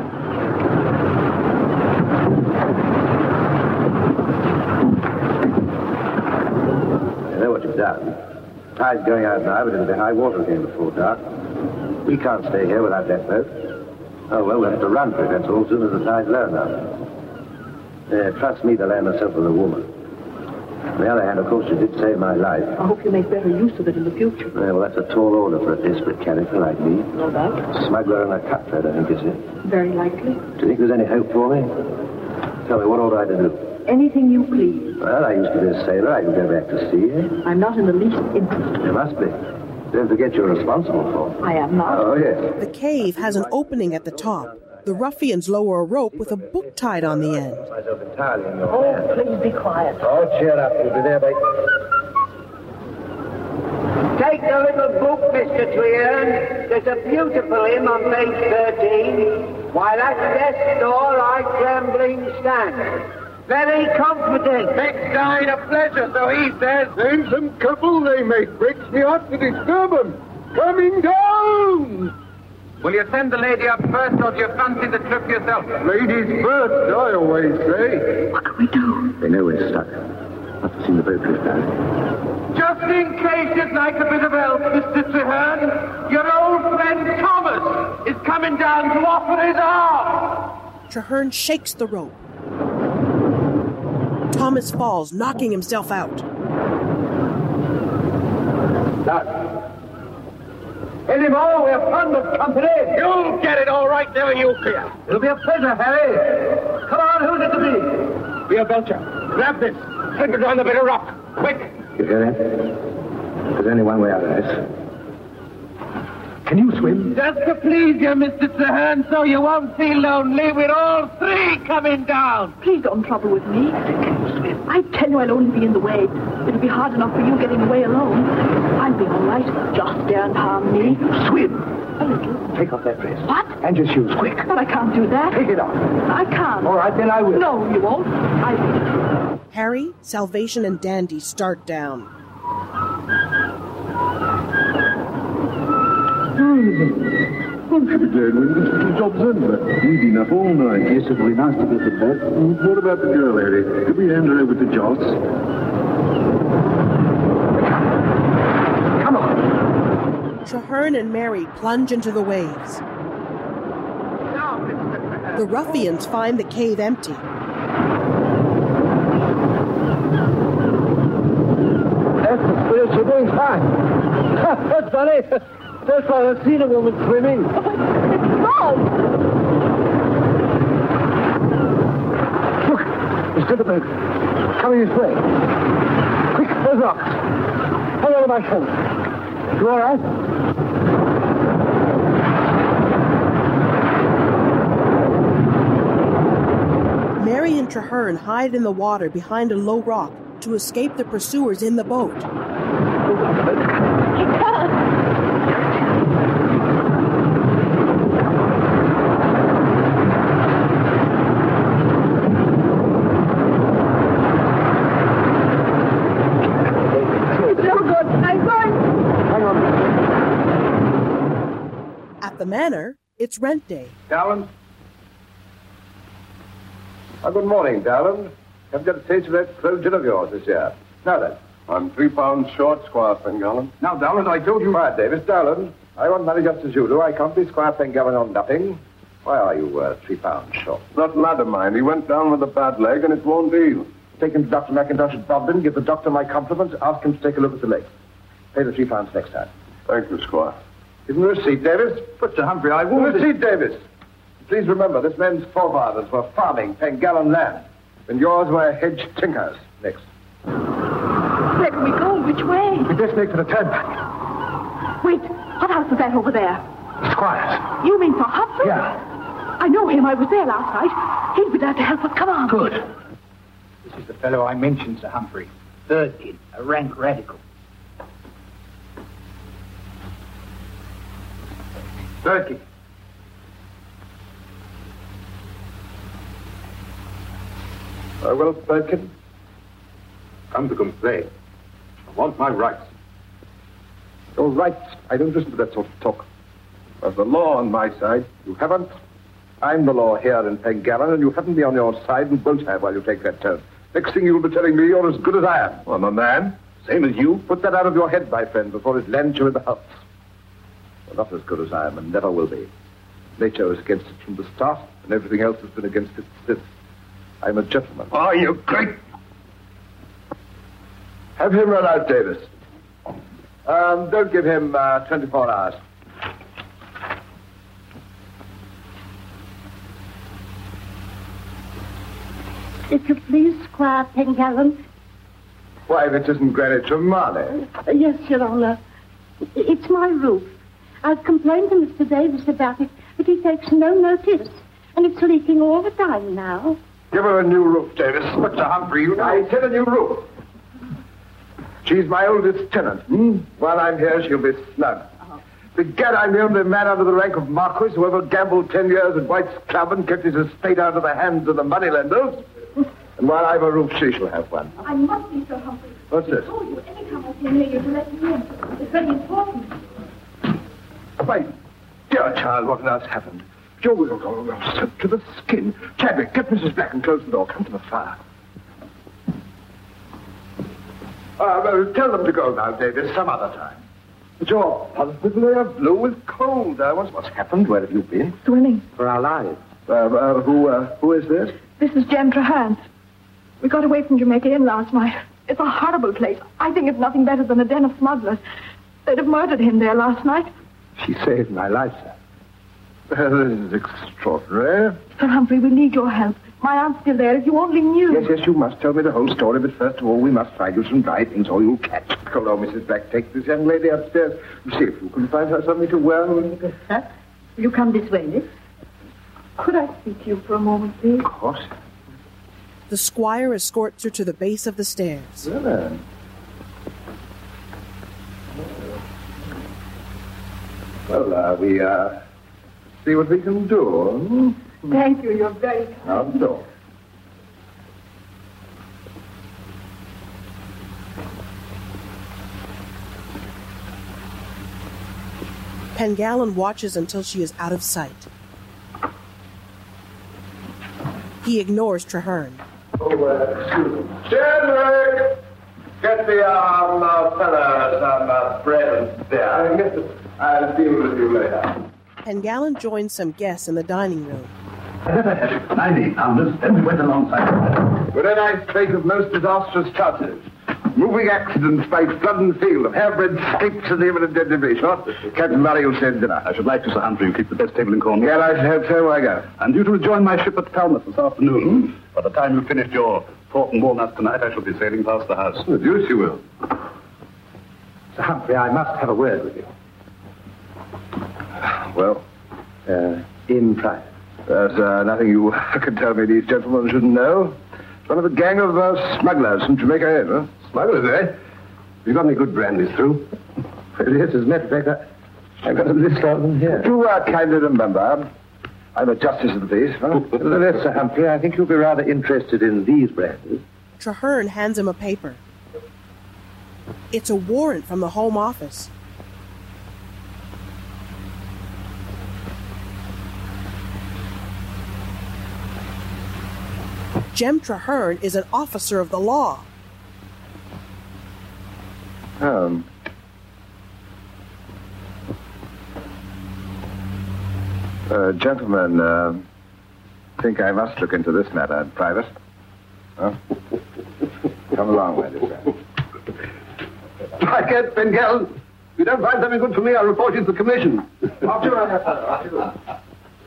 You know what you've done. Tide's going out now, but it'll be high water again before dark. We can't stay here without that boat. Oh, well, we'll have to run for it, that's all, as soon as the tide's low enough. Uh, trust me to land myself with a woman. On the other hand, of course, you did save my life. I hope you make better use of it in the future. Yeah, well, that's a tall order for a desperate character like me. No doubt. Smuggler and a cutthroat, I think, is it? Very likely. Do you think there's any hope for me? Tell me, what ought I to do? Anything you please. Well, I used to be a sailor. I can go back to sea, eh? I'm not in the least interested. You must be. Don't forget you're responsible for. I am not. Oh, yes. The cave has an opening at the top. The ruffians lower a rope with a book tied on the end. Myself entirely in your Oh, hands. please be quiet. Oh, cheer up. You'll be there by... Take the little book, Mister Traherne. There's a beautiful hymn on page thirteen. While at death's door I trembling stand. Very comforting. Makes dying a pleasure, so he says. There's some couple they make. Breaks me heart to disturb them. Coming down! Will you send the lady up first, or do you fancy the trip yourself? Ladies first, I always say. What can we do? They know we're stuck. Must have seen the boat drift out. Just in case you'd like a bit of help, Mister Traherne, your old friend Thomas is coming down to offer his arm. Traherne shakes the rope. Thomas falls, knocking himself out. Doug. Any more? We're fond of company. You'll get it all right now, you fear. It'll be a pleasure, Harry. Come on, who's it to be? Be a Belcher. Grab this. Send it down the bit of rock. Quick. You hear that? There's only one way out of this. Can you swim? Just to please you, Mister Traherne, so you won't feel lonely. We're all three coming down. Please don't trouble with me. I tell you I'll only be in the way. It'll be hard enough for you getting away alone. I'll be all right. Just daren't harm me. Swim. A little. Take off that dress. What? And your shoes, quick. But I can't do that. Take it off. I can't. All right, then I will. No, you won't. I will. Harry, Salvation, and Dandy start down. Well, should be glad when this little job's over. We've been up all night. Yes, it'll be nice to get to bed. What about the girl, Harry? Could we hand her over to Joss? Come on. Traherne and Mary plunge into the waves. Now, Mister Traherne. The ruffians find the cave empty. That's the spirit. You're doing fine. That's funny. First time I've seen a woman swimming. It's wrong. Look, there's He's got the boat. Coming his way. Quick, those rocks. Hang on to my shoulder. You all right? Mary and Traherne hide in the water behind a low rock to escape the pursuers in the boat. At the manor, it's rent day. Dowland? Oh, good morning, Dowland. Haven't got a taste of that throat gin of yours this year. Now then. I'm three pounds short, Squire Pengallan. Now, Dowland, I told you... Quiet, Davis. Dowland, I want money just as you do. I can't be Squire Pengallan on nothing. Why are you uh, three pounds short? That lad of mine, he went down with a bad leg and it won't heal. Take him to Doctor McIntosh at Bobden, give the doctor my compliments, ask him to take a look at the leg. Pay the three pounds next time. Thank you, Squire. Give him the receipt, Davis. But, Sir Humphrey, I won't... The receipt, Davis. Please remember, this man's forefathers were farming Pengallan land, and yours were hedge tinkers. Next. Where can we go? Which way? We just make for the turnpike. Wait, what house is that over there? Squire's. You mean for Humphrey? Yeah. I know him. I was there last night. He'll be glad to help us. Come on. Good. This is the fellow I mentioned, Sir Humphrey. Third kid, a rank radical. Third kid. Uh, well, Birkin, Come to complain. I want my rights. your rights. I don't listen to that sort of talk. There's the law on my side. You haven't. I'm the law here in Pengallan, and you haven't me on your side and won't have while you take that turn. Next thing you'll be telling me you're as good as I am. I'm a man, same as you. Put that out of your head, my friend, before it lands you in the house. You're not as good as I am and never will be. Nature was against it from the start, and everything else has been against it since. I'm a gentleman. Oh, you great... Have him run out, Davis. Um, don't give him uh, twenty-four hours. If you please, Squire Pengallan. Why, this isn't Greenwich or Marley. Uh, yes, Your Honor. It's my roof. I've complained to Mister Davis about it, but he takes no notice. And it's leaking all the time now. Give her a new roof, Davis. But, Sir Humphrey, you know... I said a new roof. She's my oldest tenant. Hmm? While I'm here, she'll be snug. Oh. Begad, I'm the only man under the rank of Marquis who ever gambled ten years at White's Club and kept his estate out of the hands of the moneylenders. And while I've a roof, she shall have one. I must be so Humphrey. What's this? I told you, anytime I came here, you to let me in. It's very important. My dear child, what on earth's happened? You're, you're, you're soaked to the skin. Chadwick, get Missus Black and close the door. Come to the fire. Uh, well, tell them to go now, Davis, some other time. But you're positively blue with cold. Uh, what's, what's happened? Where have you been? Swimming. For our lives. Uh, uh, who, uh, who is this? This is Jem Traherne. We got away from Jamaica Inn last night. It's a horrible place. I think it's nothing better than a den of smugglers. They'd have murdered him there last night. She saved my life, sir. Well, this is extraordinary. Sir Humphrey, we need your help. My aunt's still there. If you only knew. Yes, yes, you must tell me the whole story, but first of all, we must find you some dry things or you'll catch. Come on, Missus Black, take this young lady upstairs and see if you can find her something to wear. Will you come this way, miss? Could I speak to you for a moment, please? Of course. The squire escorts her to the base of the stairs. Well, then. Well, uh, we, uh, see what we can do. Hmm? Thank you. You're very kind. Now, no. Pengallan watches until she is out of sight. He ignores Traherne. Oh, uh, excuse me. Chadwick! Get the, um, uh, fella some uh, bread and beer. Uh, yes, sir. I'll deal with you later. Pengallan joins some guests in the dining room. ninety pounders, then we went alongside. With a nice trait of most disastrous chances. Moving accidents by flood and field, of hairbreadth escapes of the imminent dead debris. Short, Captain Murray will send dinner. I should like to, Sir Humphrey, you keep the best table in Cornwall. Yeah, I should hope so. I go. And you to rejoin my ship at Falmouth this afternoon. By the time you've finished your port in Walnut tonight, I shall be sailing past the house. The deuce you will. Sir Humphrey, I must have a word with you. Well? Uh, in private. There's uh, nothing you can tell me these gentlemen shouldn't know. It's one of a gang of uh, smugglers from Jamaica Head, huh? Smugglers, eh? You got any good brandies through? Yes, as a matter of fact, I, I've got a list of them here. Do uh, kindly remember, I'm a justice of the peace, huh? Nevertheless, Sir Humphrey, I think you'll be rather interested in these brandies. Traherne hands him a paper. It's a warrant from the Home Office. Jem Traherne is an officer of the law. Um. Uh, gentlemen, uh, think I must look into this matter in private. Huh? Come along, ladies. I can't, Pengallen. If you don't find something good for me, I'll report you to the commission. After I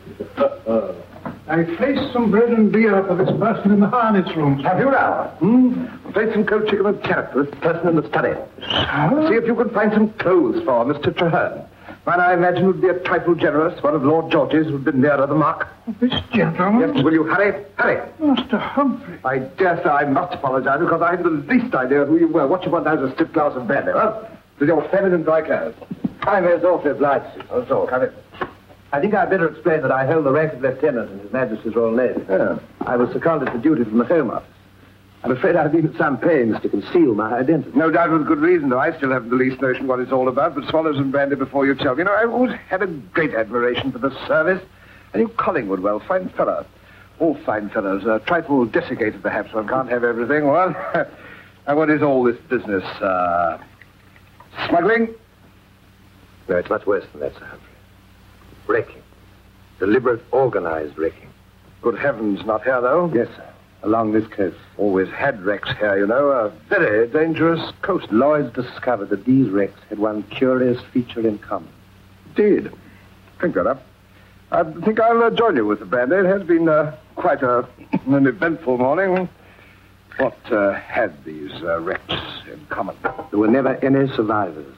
I placed some bread and beer for this person in the harness room. Have you now? Hmm? Place some cold chicken and carrot for this person in the study. Sir? See if you can find some clothes for Mister Traherne. One I imagine would be a trifle generous, one of Lord George's who'd been nearer the mark. This gentleman? Yes, will you hurry? Hurry. Master Humphrey. I dare say I must apologize because I hadn't the least idea who you were. What you want now is a stiff glass of brandy, huh? With your feminine dry clothes. I'm as awfully obliged to you. That's all. Come in. I think I'd better explain that I held the rank of lieutenant in His Majesty's Royal Navy. Yeah. I was seconded for duty from the Home Office. I'm afraid I've been at some pains to conceal my identity. No doubt with good reason, though I still haven't the least notion what it's all about, but swallow some brandy before you tell me. You know, I've always had a great admiration for the service. And you Collingwood, well, fine fellow. All fine fellows. A trifle desiccated, perhaps. One can't have everything. Well, and what is all this business? Uh, smuggling? No, it's much worse than that, Sir Humphrey. Wrecking. Deliberate, organized wrecking. Good heavens, not here, though. Yes, sir. Along this coast. Always had wrecks here, you know. A very dangerous coast. Lloyd's discovered that these wrecks had one curious feature in common. Indeed. Drink that up. I think I'll uh, join you with the brandy. It has been uh, quite a, an eventful morning. What uh, had these uh, wrecks in common? There were never any survivors.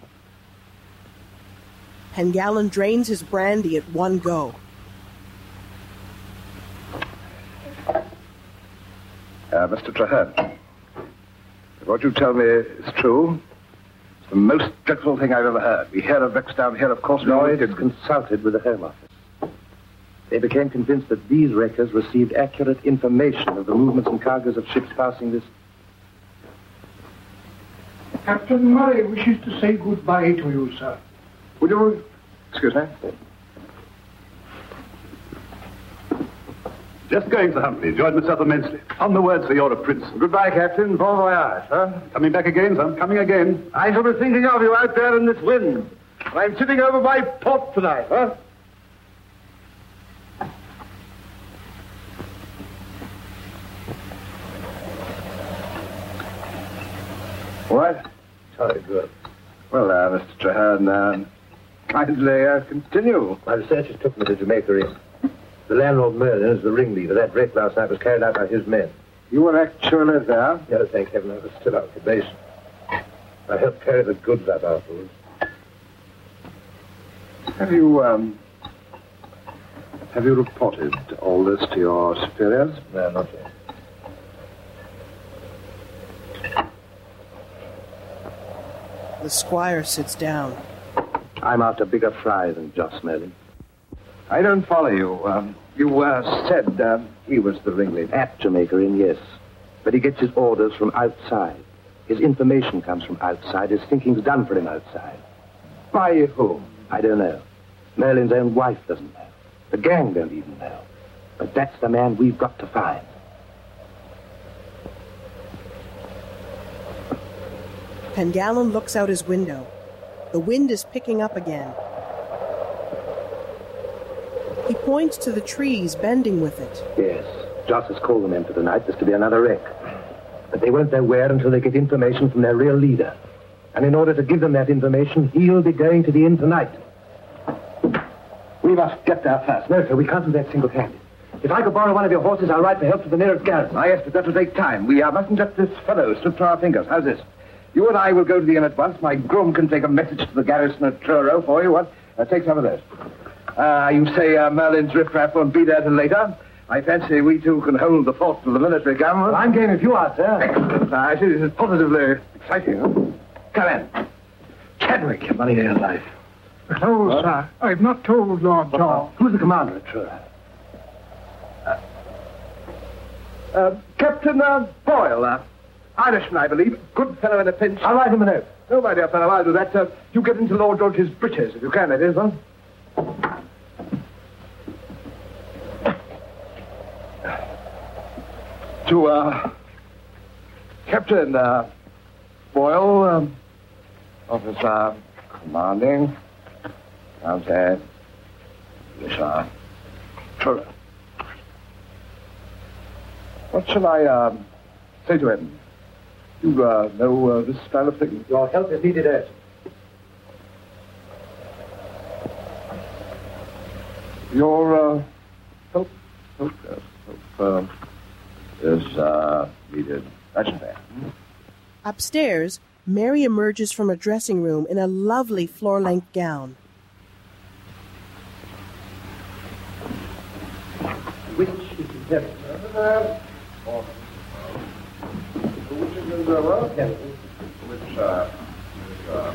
Pengallen drains his brandy at one go. Uh, Mister Traherne, if what you tell me is true, it's the most dreadful thing I've ever heard. We hear of wrecks down here, of course. Lloyd had consulted with the Home Office. They became convinced that these wreckers received accurate information of the movements and cargoes of ships passing this. Captain Murray wishes to say goodbye to you, sir. Would you... Excuse me? Just going, Sir Humphrey. Enjoyed myself immensely. On the word, sir, you're a prince. Goodbye, Captain. Bon voyage, huh? Coming back again, sir. Coming again. I shall be thinking of you out there in this wind. I'm sitting over my port tonight, huh? What? Sorry, good. Well, uh, Mister Traherne, uh, kindly uh, continue. My researchers took me to Jamaica Inn. The landlord Merlin is the ringleader. That wreck last night was carried out by his men. You were actually there? Yes, thank heaven, I was still out probation. I helped carry the goods up afterwards. Have you, um... Have you reported all this to your superiors? No, not yet. The squire sits down. I'm after bigger fry than Joss Merlin. I don't follow you. Um, you uh, said uh, he was the ringleader. At Jamaica Inn, yes. But he gets his orders from outside. His information comes from outside. His thinking's done for him outside. By whom? I don't know. Merlin's own wife doesn't know. The gang don't even know. But that's the man we've got to find. Pengallen looks out his window. The wind is picking up again. He points to the trees bending with it. Yes. Joss has called them in for tonight. There's to be another wreck. But they won't know where until they get information from their real leader. And in order to give them that information, he'll be going to the inn tonight. We must get there first. No, sir, we can't do that single-handed. If I could borrow one of your horses, I'll ride for help to the nearest garrison. Ah, yes, but that will take time. We uh, mustn't let this fellow slip through our fingers. How's this? You and I will go to the inn at once. My groom can take a message to the garrison at Truro for you. What? Uh, take some of those. Uh, you say uh, Merlin's riffraff won't be there till later. I fancy we two can hold the fort till the military come. Well, I'm game if you are, sir. Excellent. I see this is positively exciting. Huh? Come in. Chadwick, your money of your life. No, what? Sir. I've not told Lord George. Who's the commander at Truro? Uh, uh, Captain uh, Boyle, uh, Irishman, I believe. Good fellow in a pinch. I'll write him a note. No, my dear fellow, I'll do that. Uh, you get into Lord George's breeches, if you can, that is, huh? To, uh, Captain, uh, Boyle, um, Officer Commanding, Mounted, Militia, Truro. What shall I, um, say to him? You, uh, know uh, this style of thing? Your help is needed urgent. Your, uh, help, help, yes, help, um, is, uh, needed urgently. Upstairs, Mary emerges from a dressing room in a lovely floor-length gown. Which is the Which, uh, which, uh,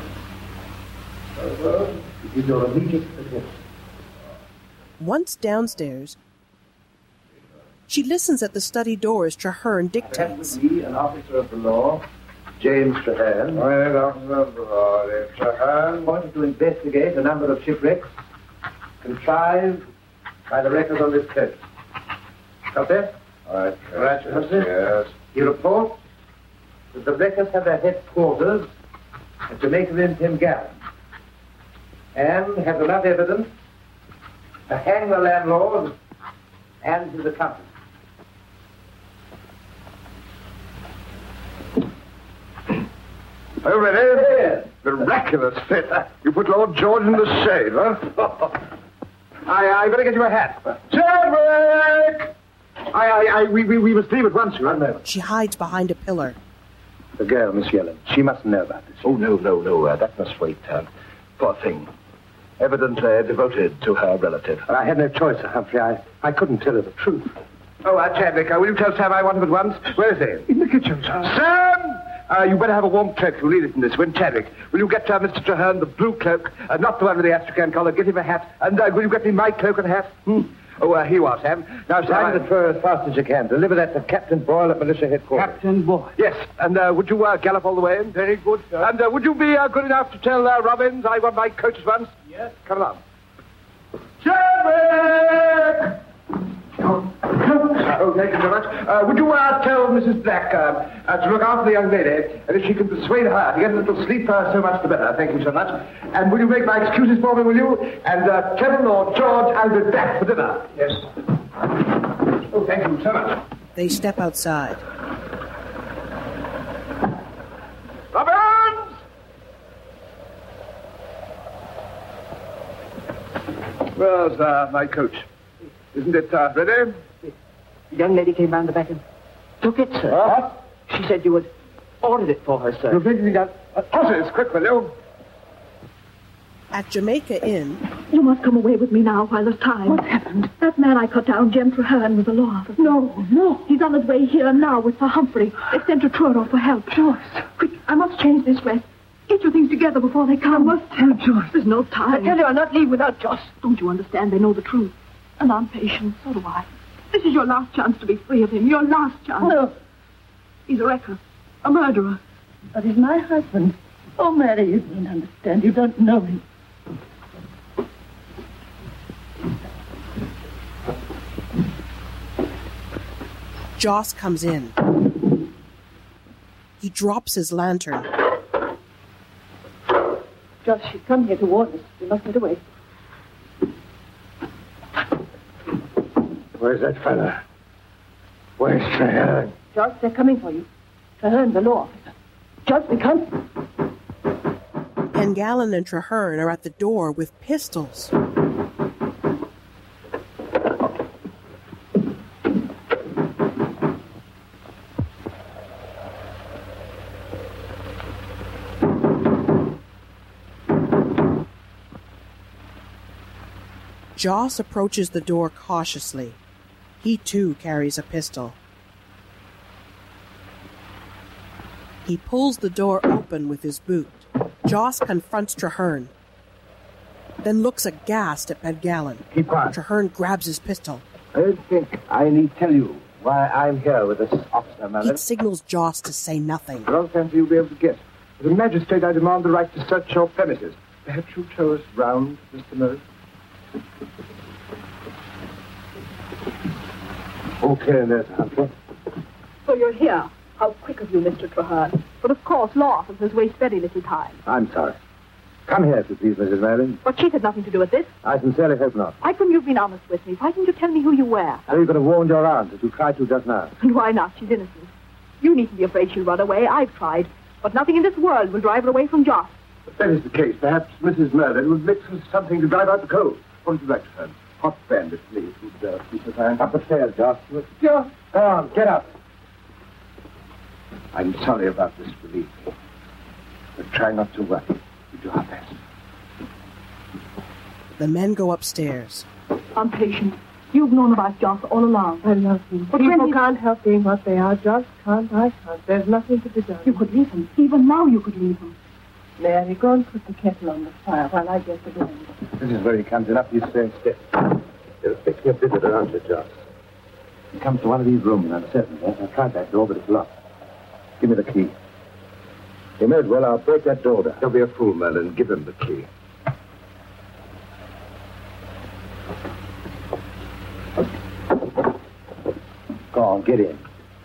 It is your immediate address. Once downstairs, she listens at the study door as Traherne dictates. Be an officer of the law, James Traherne. An officer of the law, James Traherne. Wanted to investigate a number of shipwrecks contrived by the records on this coast. Copy? All right, Congratulations. yes. He reports that the wreckers have their headquarters at Jamaica in Pengallan and have enough evidence to hang the landlord and his accomplice. Are you ready? Yes. Miraculous fit. You put Lord George in the shade, huh? I, I better get you a hat. Chadwick! I, I, I, we, we, we must leave at once, you know. She hides behind a pillar. The girl, Miss Yellen, she mustn't know about this. Oh, no, no, no, uh, that must wait. Uh, poor thing. Evidently devoted to her relative. I had no choice, Sir Humphrey. I, I couldn't tell her the truth. Oh, uh, Chadwick, uh, will you tell Sam I want him at once? Where is he? In the kitchen, sir. Sam! Uh, you better have a warm cloak. You'll need it in this wind. Chadwick, will you get uh, Mister Traherne the blue cloak, uh, not the one with the astrakhan collar. Get him a hat. And uh, will you get me my cloak and hat? Hmm? Oh, uh, here you are, Sam. Now, Sam... Find the fur as fast as you can. Deliver that to Captain Boyle at militia headquarters. Captain Boyle. Yes, and uh, would you uh, gallop all the way in? Very good, sir. And uh, would you be uh, good enough to tell uh, Robbins I want my coach at once? Yes. Come along. Chadwick! Oh, oh, thank you so much. Uh, would you uh, tell Missus Black uh, uh, to look after the young lady, and if she can persuade her to get a little sleep, uh, so much the better. Thank you so much. And will you make my excuses for me, will you? And uh, tell Lord George I'll be back for dinner. Yes. Oh, thank you so much. They step outside. Robbins! Where's uh, my coach? Isn't it uh, ready? The young lady came round the back and took it, sir. What? She said you had ordered it for her, sir. You're thinking that... Uh, horses, quick, will you? At Jamaica Inn... You must come away with me now while there's time. What happened? That man I cut down, Jem Traherne, was a law officer. No, no. He's on his way here now with Sir Humphrey. They sent to Truro for help. Joyce. Quick, I must change this dress. Get your things together before they come. I must tell Joyce. There's no time. I tell you, I'll not leave without Joyce. Don't you understand? They know the truth. And I'm patient. So do I. This is your last chance to be free of him. Your last chance. No. He's a wrecker. A murderer. But he's my husband. Oh, Mary, you don't understand. You don't know him. Joss comes in. He drops his lantern. Josh, she's come here to warn us. We must get away. Where's that fella? Where's Traherne? Josh, they're coming for you. Traherne, the law officer. Josh, we come. Pengallan and Traherne are at the door with pistols. Joss approaches the door cautiously. He too carries a pistol. He pulls the door open with his boot. Joss confronts Traherne, then looks aghast at Pengallan. Keep quiet. Traherne grabs his pistol. I think I need tell you why I'm here with this officer, Malin. He signals Joss to say nothing. I don't fancy you'll be able to guess. As a magistrate, I demand the right to search your premises. Perhaps you'll show us round, Mister Merritt. Okay, there's Hunter. So you're here. How quick of you, Mister Traherne. But of course, law officers waste very little time. I'm sorry. Come here, if you please, Missus Merritt. But she had nothing to do with this. I sincerely hope not. Why couldn't you have been honest with me? Why didn't you tell me who you were? How you could have warned your aunt, as you tried to just now. And why not? She's innocent. You needn't be afraid she'll run away. I've tried. But nothing in this world will drive her away from Joss. If that is the case, perhaps Missus Merritt would mix us something to drive out the cold. What would you like to have? Hot bandit, please, would uh, be so kind. Up the stairs, Joss. Joss! Go on, get up. I'm sorry about this, believe me. But try not to worry. You do our best. The men go upstairs. I'm patient. You've known about Joss all along. I love him. But People when he... can't help being what they are. Just can't. I can't. There's nothing to be done. You could leave him. Even now you could leave him. Mary, go and put the kettle on the fire while I get the blender. This is where he comes in. Up these stairs steps. You're expecting a visitor, aren't you, Joss? He comes to one of these rooms, I'm certain. Yes, I tried that door, but it's locked. Give me the key. You may as well. I'll break that door down. Don't be a fool, Merlin. Give him the key. Go on, get in.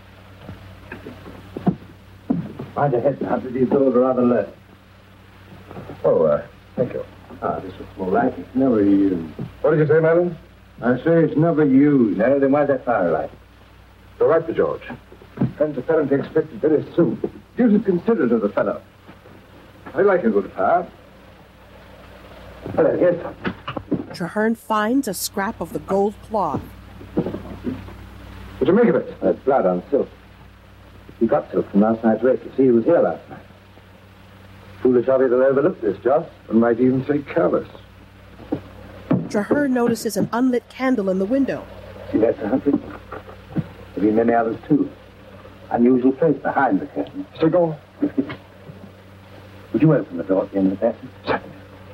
Mind your head, Hunter. These doors are rather low. Oh, uh, thank you. Ah, this looks more like it's never used. What did you say, Merlin? I say it's never used. No, then why's that fire light? All right, for George. Friends apparently expected very soon. Duty considered of the fellow. I like a good fire. Hello, yes. Traherne finds a scrap of the gold cloth. What do you make of it? That's blood on silk. He got silk from last night's race. You see, he was here last night. Foolish of you to overlook this, Joss. One might even say careless. Traherne notices an unlit candle in the window. See that, Sir Humphrey? There'll be many others, too. Unusual place behind the curtain. Signal. Would you open the door at the end of the passage? Certainly.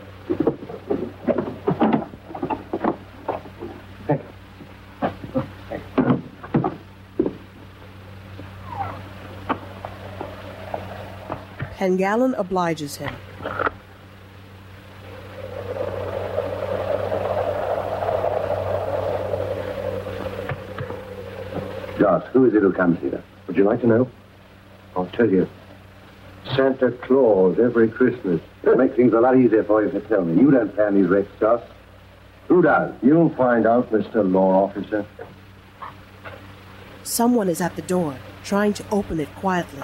Thank you. Thank you. Pengallan obliges him. Joss, who is it who comes here? Would you like to know? I'll tell you. Santa Claus every Christmas. It'll make things a lot easier for you to tell me. You don't plan these wrecks, Joss. Who does? You'll find out, Mister Law Officer. Someone is at the door, trying to open it quietly.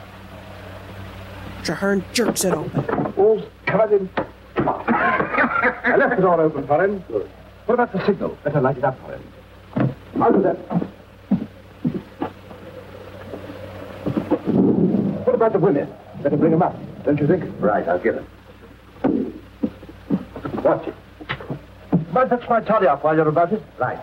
Traherne jerks it open. All's covered in... I left the door open for him. Good. What about the signal? Better light it up for him. I'll do that. What about the women? Better bring them up, don't you think? Right, I'll get them. Watch it. Might touch my toddy up while you're about it? Right.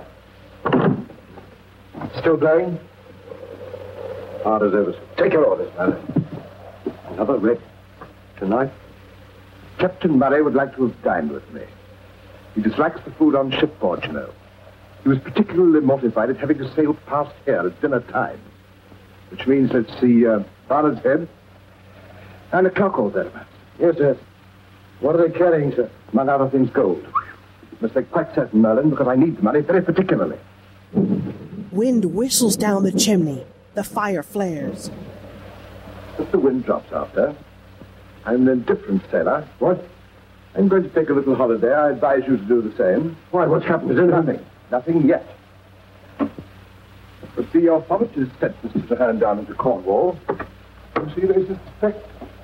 Still blowing? Hard as ever. Take your orders, man. Another wreck. Tonight? Captain Murray would like to have dined with me. He dislikes the food on shipboard, you know. He was particularly mortified at having to sail past here at dinner time. Which means, let's see, uh, Barnard's Head and a cockle thereabouts. Yes, sir. What are they carrying, sir? Among other things, gold. Must make quite certain, Merlin, because I need the money very particularly. Wind whistles down the chimney. The fire flares. If the wind drops after, I'm an indifferent sailor. What? I'm going to take a little holiday. I advise you to do the same. Why, what's happened? Is there nothing? Nothing yet. But the authorities sent Mister Traherne down into Cornwall. You see, they suspect.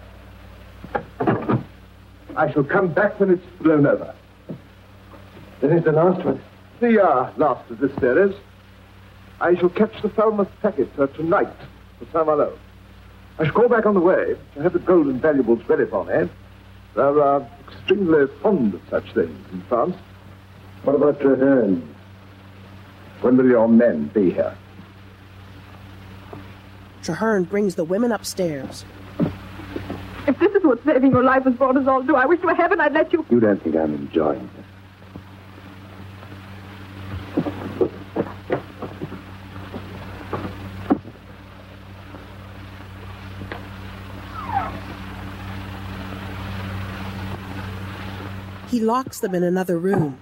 I shall come back when it's blown over. This is the last one. The uh, last of this series. I shall catch the Falmouth packet uh, tonight for Saint-Malo. I shall call back on the way to have the gold and valuables ready for me. They're uh, extremely fond of such things in France. What about Treherne? When will your men be here? Treherne brings the women upstairs. If this is what saving your life has brought us all to, I wish to heaven I'd let you... You don't think I'm enjoying this? He locks them in another room.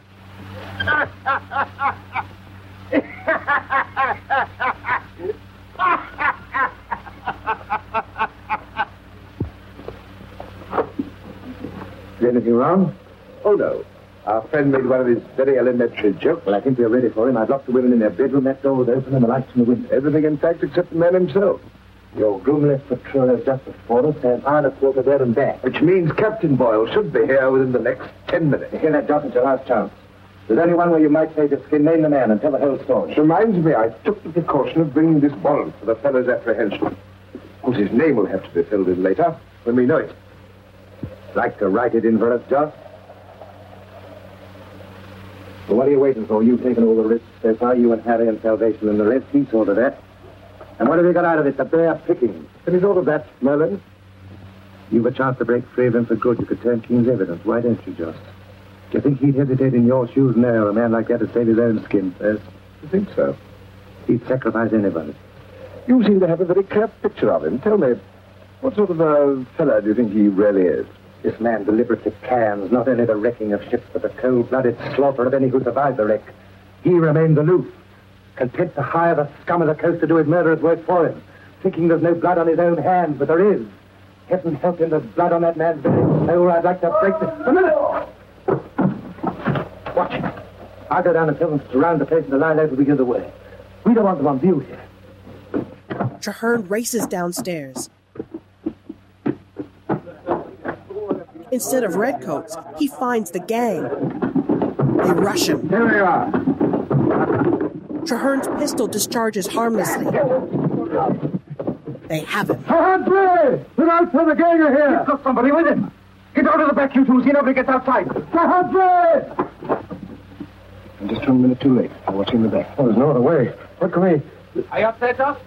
Is anything wrong? Oh, no. Our friend made one of his very elementary jokes. Well, I think we're ready for him. I've locked the women in their bedroom. That door was open and the lights in the window. Everything intact except the man himself. Your groom left patrol just before us, and hour and a quarter there and back. Which means Captain Boyle should be here within the next ten minutes. You hear that, Joss? It's your last chance. There's only one way you might save your skin. Name the man and tell the whole story. It reminds me, I took the precaution of bringing this warrant for the fellow's apprehension. Of course, his name will have to be filled in later, when we know it. Like to write it in for us, Joss? Well, what are you waiting for? You've taken all the risks so far, you and Harry and Salvation and the rest. He saw to that. And what have you got out of it? The bare pickings. Have you thought of that, Merlin? You've a chance to break free of him for good. You could turn King's evidence. Why don't you, Joss? Do you think he'd hesitate in your shoes? No, a man like that would save his own skin first. You think so? He'd sacrifice anybody. You seem to have a very clear picture of him. Tell me, what sort of a fellow do you think he really is? This man deliberately plans not only the wrecking of ships, but the cold-blooded slaughter of any who survived the wreck. He remains aloof, content to hire the scum of the coast to do his murderous work for him, thinking there's no blood on his own hands, but there is. Heaven help him, there's blood on that man's very soul. I'd like to break this... A minute! Watch it. I'll go down and tell them to surround the place and the line out will be the other way. We don't want them on view here. Treherne races downstairs. Instead of redcoats, he finds the gang. They rush him. Here we are. Treherne's pistol discharges harmlessly. They have him. Humphrey! Look out for the gang are here! He's got somebody with him. Get out of the back, you two. See nobody gets outside. Humphrey! I'm just one minute too late. I'm watching the back. Oh, there's no other way. What can we... Are you up there, Joss?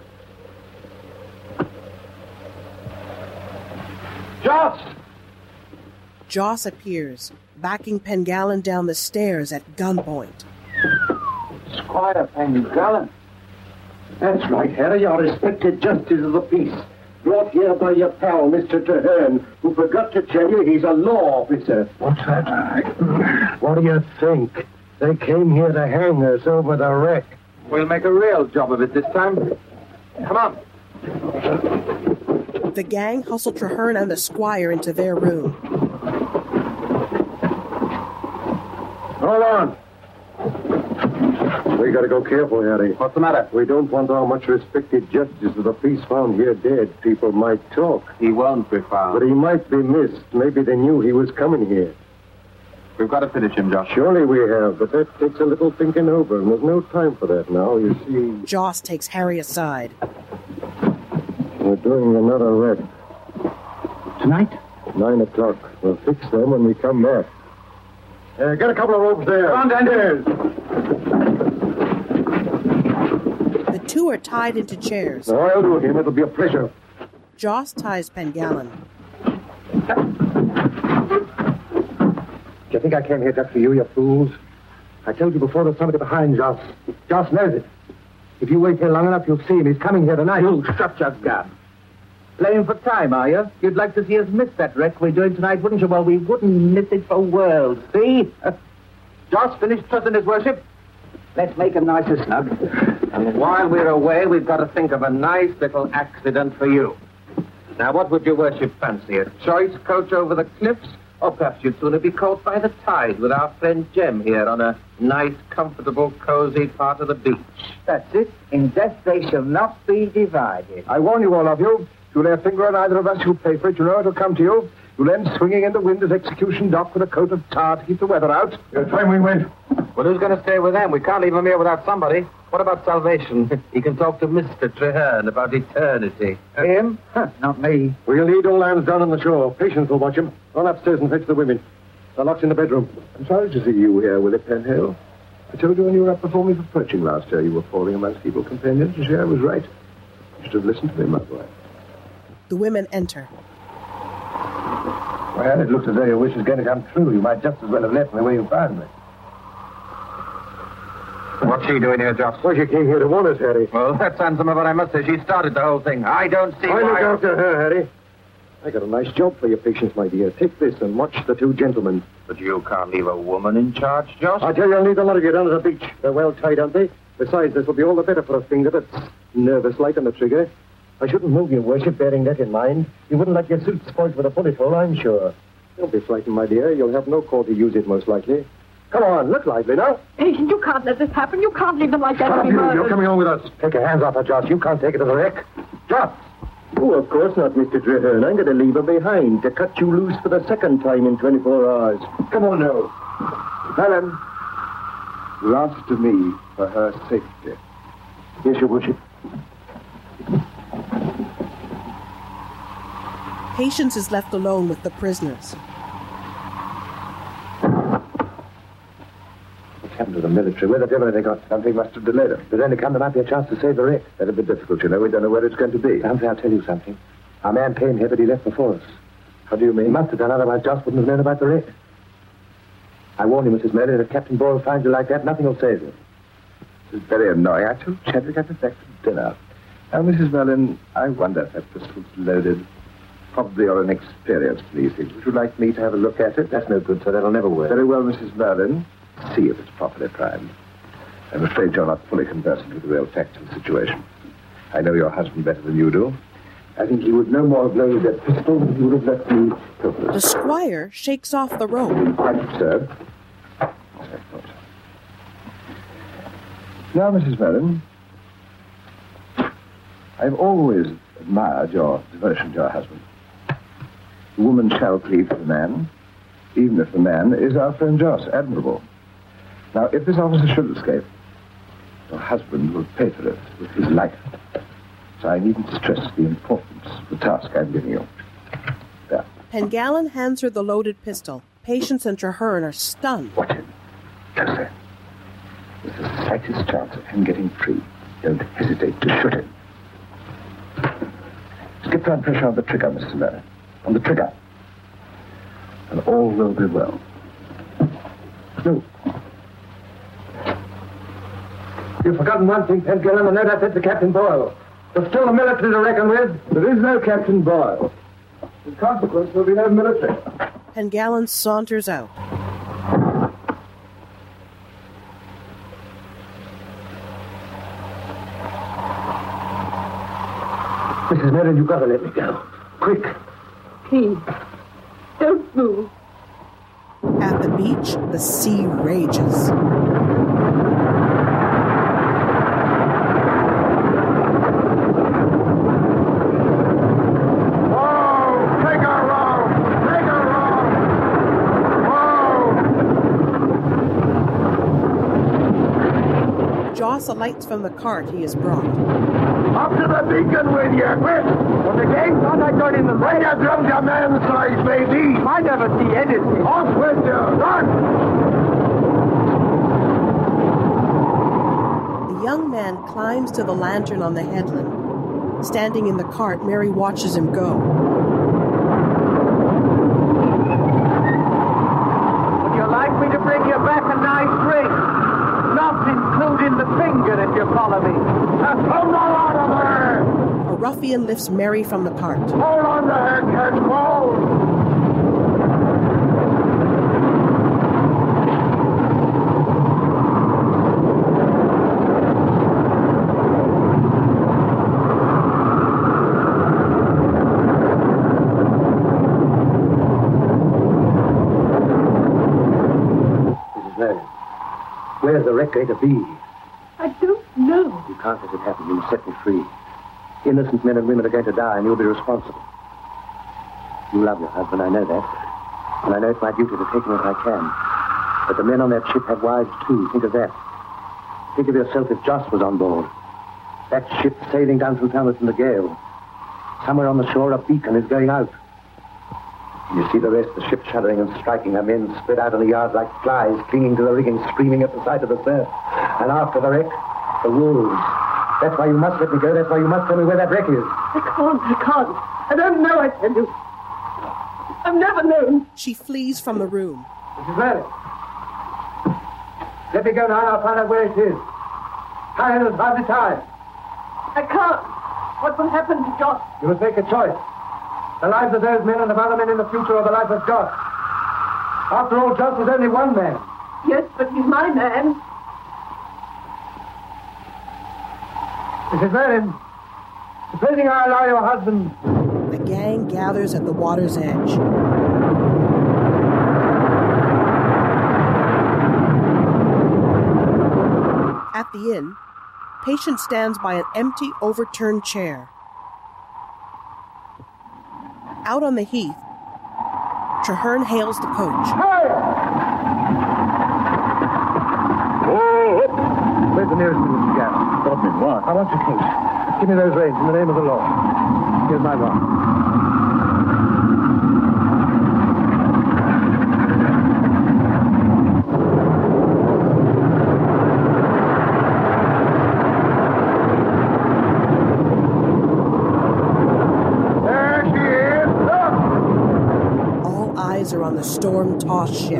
Joss! Joss appears, backing Pengallan down the stairs at gunpoint. Squire Pengallan. That's right, Harry, your respected justice of the peace. Brought here by your pal, Mister Treherne, who forgot to tell you he's a law officer. What's that? What do you think? They came here to hang us over the wreck. We'll make a real job of it this time. Come on. The gang hustle Treherne and the squire into their room. Hold on. We gotta go careful, Harry. What's the matter? We don't want our much respected justice of the peace found here dead. People might talk. He won't be found. But he might be missed. Maybe they knew he was coming here. We've got to finish him, Josh. Surely we have, but that takes a little thinking over, and there's no time for that now, you see. Joss takes Harry aside. We're doing another wreck. Tonight? Nine o'clock. We'll fix them when we come back. Uh, get a couple of ropes there. Come on, Dan. The two are tied into chairs. No, I'll do him. It'll be a pleasure. Joss ties Pengallan. Do you think I came here just for you, you fools? I told you before there's somebody behind Joss. Joss knows it. If you wait here long enough, you'll see him. He's coming here tonight. You shut your gun. Playing for time, are you? You'd like to see us miss that wreck we're doing tonight, wouldn't you? Well, we wouldn't miss it for worlds, see? Joss, finished trusting his worship? Let's make him nice and snug. And while we're away, we've got to think of a nice little accident for you. Now, what would your worship fancy? A choice coach over the cliffs? Or perhaps you'd sooner be caught by the tide with our friend Jem here on a nice, comfortable, cozy part of the beach. That's it. In death they shall not be divided. I warn you, all of you. If you lay a finger on either of us, you'll pay for it. You know it'll come to you. You'll end swinging in the wind as execution dock with a coat of tar to keep the weather out. Your time we went. Well, who's going to stay with them? We can't leave him here without somebody. What about Salvation? He can talk to Mister Treherne about eternity. Him? Huh, not me. We'll lead all hands down on the shore. Patience will watch him. Run upstairs and fetch the women. They're locked in the bedroom. I'm sorry to see you here, Willie Penhale. I told you when you were up performing for Pershing last year, you were falling amongst evil companions. You see, I was right. You should have listened to me, my boy. The women enter. Well, it looks as though your wish is going to come true. You might just as well have left me the way you found me. What's she doing here, Joss? Well, she came here to warn us, Harry. Well, that's handsome of her, I must say. She started the whole thing. I don't see I why... look after her, Harry. I got a nice job for your patients, my dear. Take this and watch the two gentlemen. But you can't leave a woman in charge, Joss. I tell you, I'll need a lot of you down at the beach. They're well tied, aren't they? Besides, this will be all the better for a finger that's nervous like on the trigger. I shouldn't move your worship, bearing that in mind. You wouldn't let your suit spoiled with a bullet hole, I'm sure. Don't be frightened, my dear. You'll have no call to use it, most likely. Come on, look lively now. Patient, you can't let this happen. You can't leave them like that. Shut up, and be you. murdered. You're coming on with us. Take your hands off her, Joss. You can't take her to the wreck. Joss! Oh, of course not, Mister Treherne. I'm going to leave her behind to cut you loose for the second time in twenty-four hours. Come on, now. Helen, you answer to me for her safety. Yes, your worship. Patience is left alone with the prisoners. What's happened to the military? Where the devil have they got? Something must have delayed them. There's only come there might be a chance to save the wreck. That'll be difficult, you know. We don't know where it's going to be. Humphrey, I'll tell you something. Our man came here, but he left before us. How do you mean? He must have done, otherwise Joss wouldn't have known about the wreck. I warned you, Missus Merlin, if Captain Boyle finds you like that, nothing will save you. This is very annoying. I told Chadwick I'd be back for dinner. Now, Missus Merlin, I wonder if that pistol's loaded. Probably you're an experienced policeman. Would you like me to have a look at it? That's no good, sir. That'll never work. Very well, Missus Merlin. See if it's properly primed. I'm afraid you're not fully conversant with the real facts of the situation. I know your husband better than you do. I think he would no more have loaded that pistol than he would have left me helpless. The squire shakes off the rope. Quite absurd. Now, Missus Merlin, I've always admired your devotion to your husband. The woman shall plead for the man, even if the man is our friend Joss. Admirable. Now, if this officer should escape, your husband will pay for it with his life. So I needn't stress the importance of the task I'm giving you. There. Pengallan hands her the loaded pistol. Patience and Treherne are stunned. Watch him. Closer. There's the slightest chance of him getting free. Don't hesitate to shoot him. Skip down pressure on the trigger, Mister Merlin. On the trigger. And all will be well. No. You've forgotten one thing, Pengallan. The note I sent to Captain Boyle. There's still a military to reckon with. There is no Captain Boyle. In consequence, there'll be no military. Pengallan saunters out. Missus Merlin, you've got to let me go. Quick. Please, don't move. At the beach, the sea rages. Joss alights from the cart he has brought. Up to the beacon with you, quick! When the gang's on, I got in the way. Your drums, your man's size, baby. I never see anything. Off with you, run! The young man climbs to the lantern on the headland. Standing in the cart, Mary watches him go. Would you like me to bring you back a nice drink? Not including the finger, if you follow me. Now come on out of there! A ruffian lifts Mary from the cart. Hold on to her, Catchpole! Where's the wreck going to be? I don't know. You can't let it happen. You must set me free. Innocent men and women are going to die, and you'll be responsible. You love your husband, I know that. And I know it's my duty to take him if I can. But the men on that ship have wives, too. Think of that. Think of yourself if Joss was on board. That ship sailing down through Falmouth in the gale. Somewhere on the shore, a beacon is going out. You see the rest, the ship shuddering and striking, her men spread out in the yard like flies, clinging to the rigging, screaming at the sight of the surf. And after the wreck, the wolves. That's why you must let me go. That's why you must tell me where that wreck is. I can't, I can't. I don't know, I tell you. I've never known. She flees from the room. Missus Mary. Let me go now and I'll find out where it is. Time is hardly time. I can't. What will happen to Joss? You must make a choice. The lives of those men and of other men in the future or the life of Joss. After all, Joss is only one man. Yes, but he's my man. Missus Merlin, supposing I allow your husband... The gang gathers at the water's edge. At the inn, Patient stands by an empty, overturned chair. Out on the heath, Traherne hails the coach. Hey! Oh! Where's the nearest Mister Garrett? Stop what? I want your coach. Give me those reins in the name of the law. Here's my one. Are on the storm-tossed ship.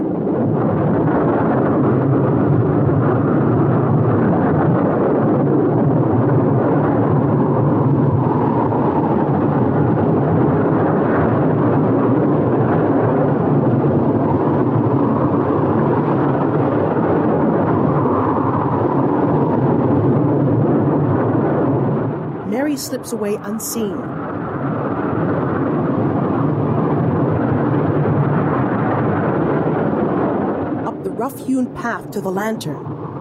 Mary slips away unseen. Rough-hewn path to the lantern.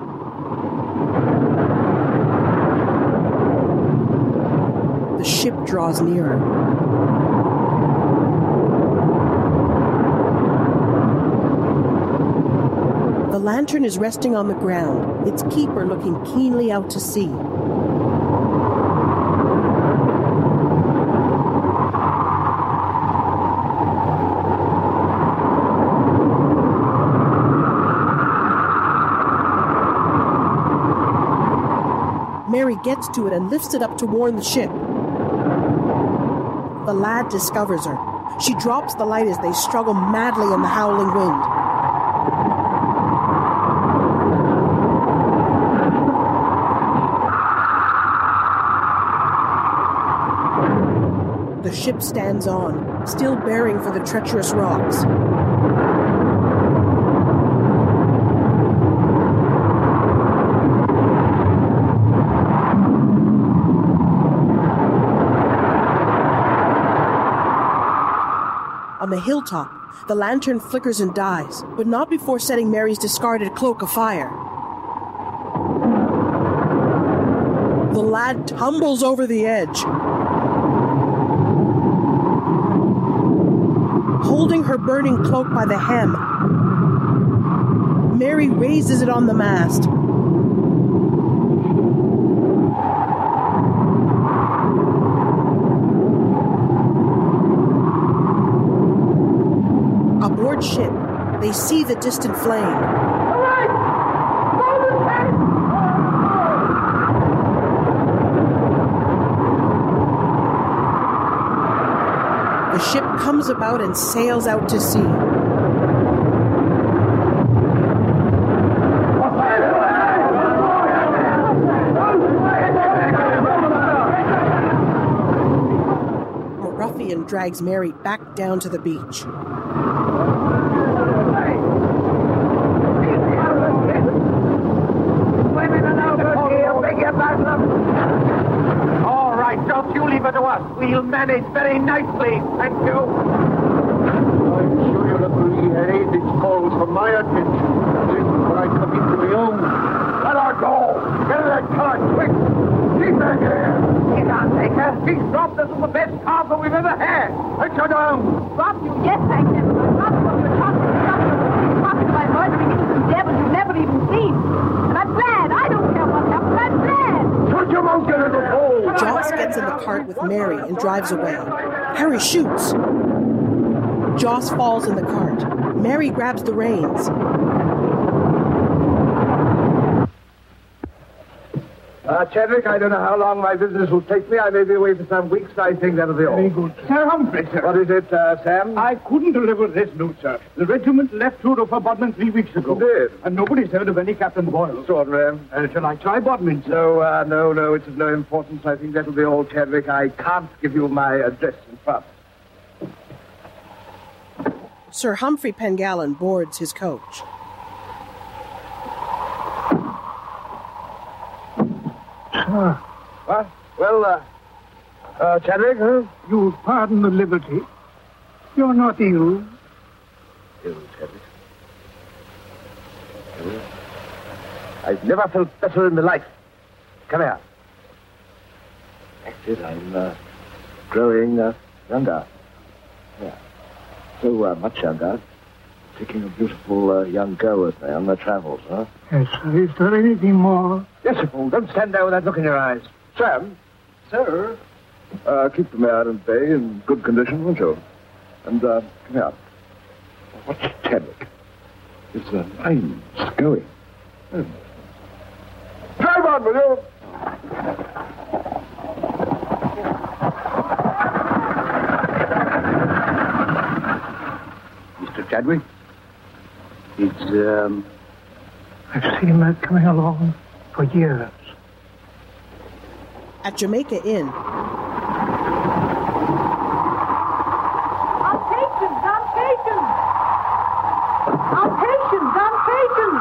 The ship draws nearer. The lantern is resting on the ground, its keeper looking keenly out to sea. Mary gets to it and lifts it up to warn the ship. The lad discovers her. She drops the light as they struggle madly in the howling wind. The ship stands on, still bearing for the treacherous rocks. On the hilltop, the lantern flickers and dies, but not before setting Mary's discarded cloak afire. The lad tumbles over the edge. Holding her burning cloak by the hem, Mary raises it on the mast. Aboard ship, they see the distant flame. All right! Go to tank! The ship comes about and sails out to sea. A ruffian drags Mary back down to the beach. All right, don't you leave it to us. We'll manage very nicely. Thank you. I'm sure you'll agree, Harry. This calls for my attention. This is where I come into my own. Let her go. Get her that cart, quick. Keep her here. You can't take her. He's dropped us the best cargo we've ever had. Let her down. Drop you? Yes, I can. Drop you. You're talking You're talking by murdering innocent devils you've never even seen. And I'm glad. I don't care what happens. I'm glad. Shut your mouth, get her to hold. Joss gets in the cart with Mary and drives away. Harry shoots. Joss falls in the cart. Mary grabs the reins. Uh, Chadwick, I don't know how long my business will take me. I may be away for some weeks. I think that'll be all. Very good. Sir Humphrey, sir. What is it, uh, Sam? I couldn't deliver this news, sir. The regiment left Truro for Bodmin three weeks ago. Did? And nobody's heard of any Captain Boyle. Extraordinary. Uh, shall I try Bodmin, sir? No, uh, no, no, it's of no importance. I think that'll be all, Chadwick. I can't give you my address in front. Sir Humphrey Pengallan boards his coach. Sir. What? Well, uh, uh, Chadwick, huh? You'll pardon the liberty. You're not ill. Ill, Chadwick. Ill? I've never felt better in my life. Come here. That's it, I'm uh, growing uh, younger. Yeah. So uh, much younger. Taking a beautiful uh, young girl with me on my travels, huh? Yes, sir. Is there anything more? Yes, sir, Paul. Don't stand there with that look in your eyes. Sam? Sir? Uh, keep the mare and bay in good condition, won't you? And, uh, come here. What's Chadwick? It's the line's going. Oh. Drive on, will you? Mister Chadwick? It's, um... I've seen that coming along for years. At Jamaica Inn. Our patience, our patience! Our patience, our patience!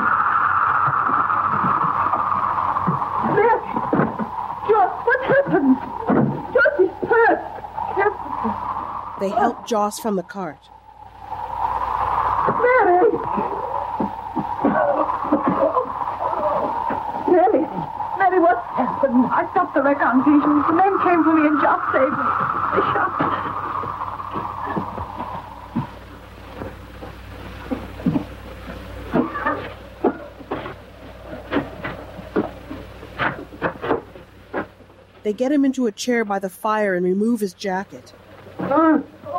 Mary! Joss, what happened? Joss is hurt! Careful. They help Joss from the cart. Mary! Mary! Mary, what happened? I stopped the wreck on Patience. The men came for me and just saved me. They shot. They get him into a chair by the fire and remove his jacket. Uh,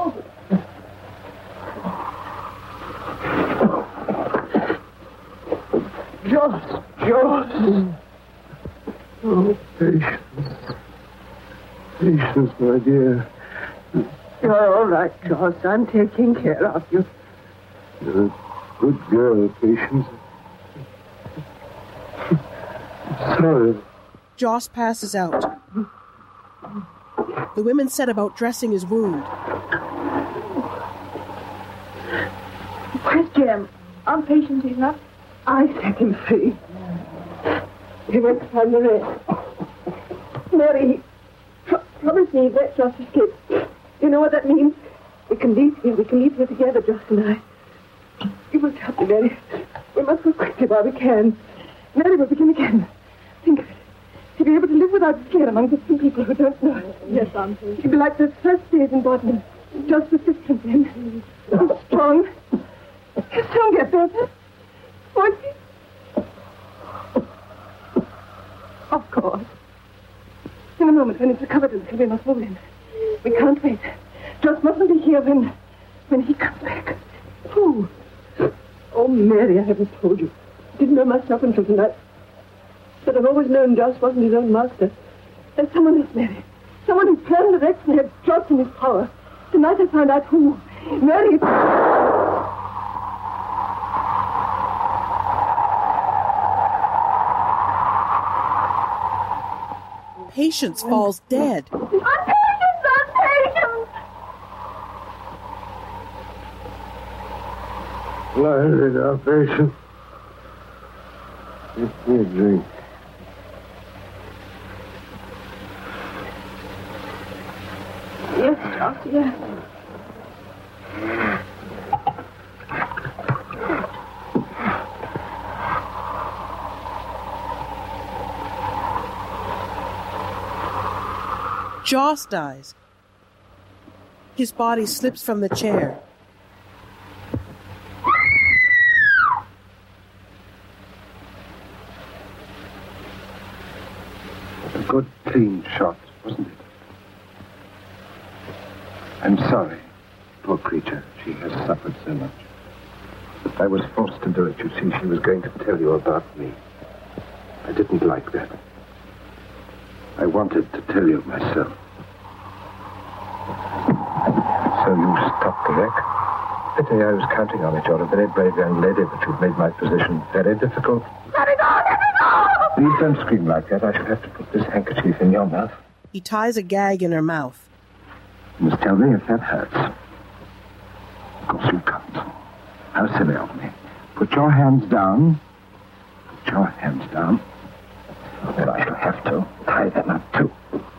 Joss! Joss! Oh, patience. Patience, my dear. You're all right, Joss. I'm taking care of you. You're a good girl, Patience. Sorry. Joss passes out. The women set about dressing his wound. Where's Jim? Our Patience is not. I set him free. He went to find the rest. Mary, pr- promise me that Joss escapes. You know what that means? We can leave here. We can leave here together, Joss and I. You must help me, Mary. We must go quickly while we can. Mary will begin again. Think of it. To be able to live without fear among different people who don't know it. Yes, Auntie. She'll be like those first days in Bodmin. Just persistent then. So strong. He'll soon get better. Won't he? Of course. In a moment, when he's recovered a little, we must move in. We can't wait. Just mustn't be here when, when he comes back. Who? Oh, Mary, I haven't told you. I didn't know myself until tonight. But I've always known Joss wasn't his own master. There's someone else, Mary. Someone who planned the wrecks and had Joss in his power. Tonight I found out who. Mary... Patience falls dead. Our Patience! Our Patience! Blinded, our Patience. Give me a drink. Yes, Joss, yes. Joss dies. His body slips from the chair. A good, clean shot, wasn't it? I'm sorry. Poor creature. She has suffered so much. I was forced to do it. You see, she was going to tell you about me. I didn't like that. I wanted to tell you myself. So you stopped the wreck? Pity, I was counting on it. You're a very brave young lady, but you've made my position very difficult. Let it go! Let it go! Please don't scream like that. I shall have to put this handkerchief in your mouth. He ties a gag in her mouth. You must tell me if that hurts. Of course you can't. How silly of me. Put your hands down. Put your hands down. Well, I shall have to tie them up, too.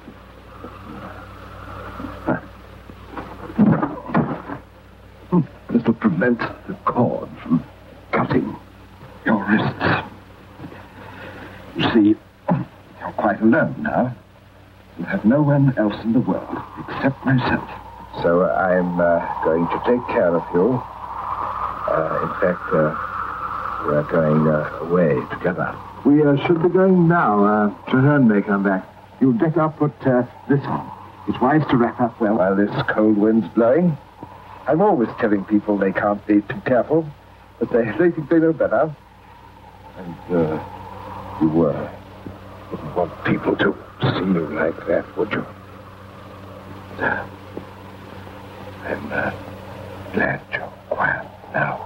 This will prevent the cord from cutting your wrists. You see, you're quite alone now. You have no one else in the world except myself. So uh, I'm uh, going to take care of you. Uh, in fact, uh, we're going uh, away together. We uh, should be going now. Uh, Traherne may come back. You'd better put uh, this on. It's wise to wrap up well while this cold wind's blowing. I'm always telling people they can't be too careful, but they, they think they know better. And uh, you uh, wouldn't want people to see you like that, would you? Uh, I'm uh, glad you're quiet now.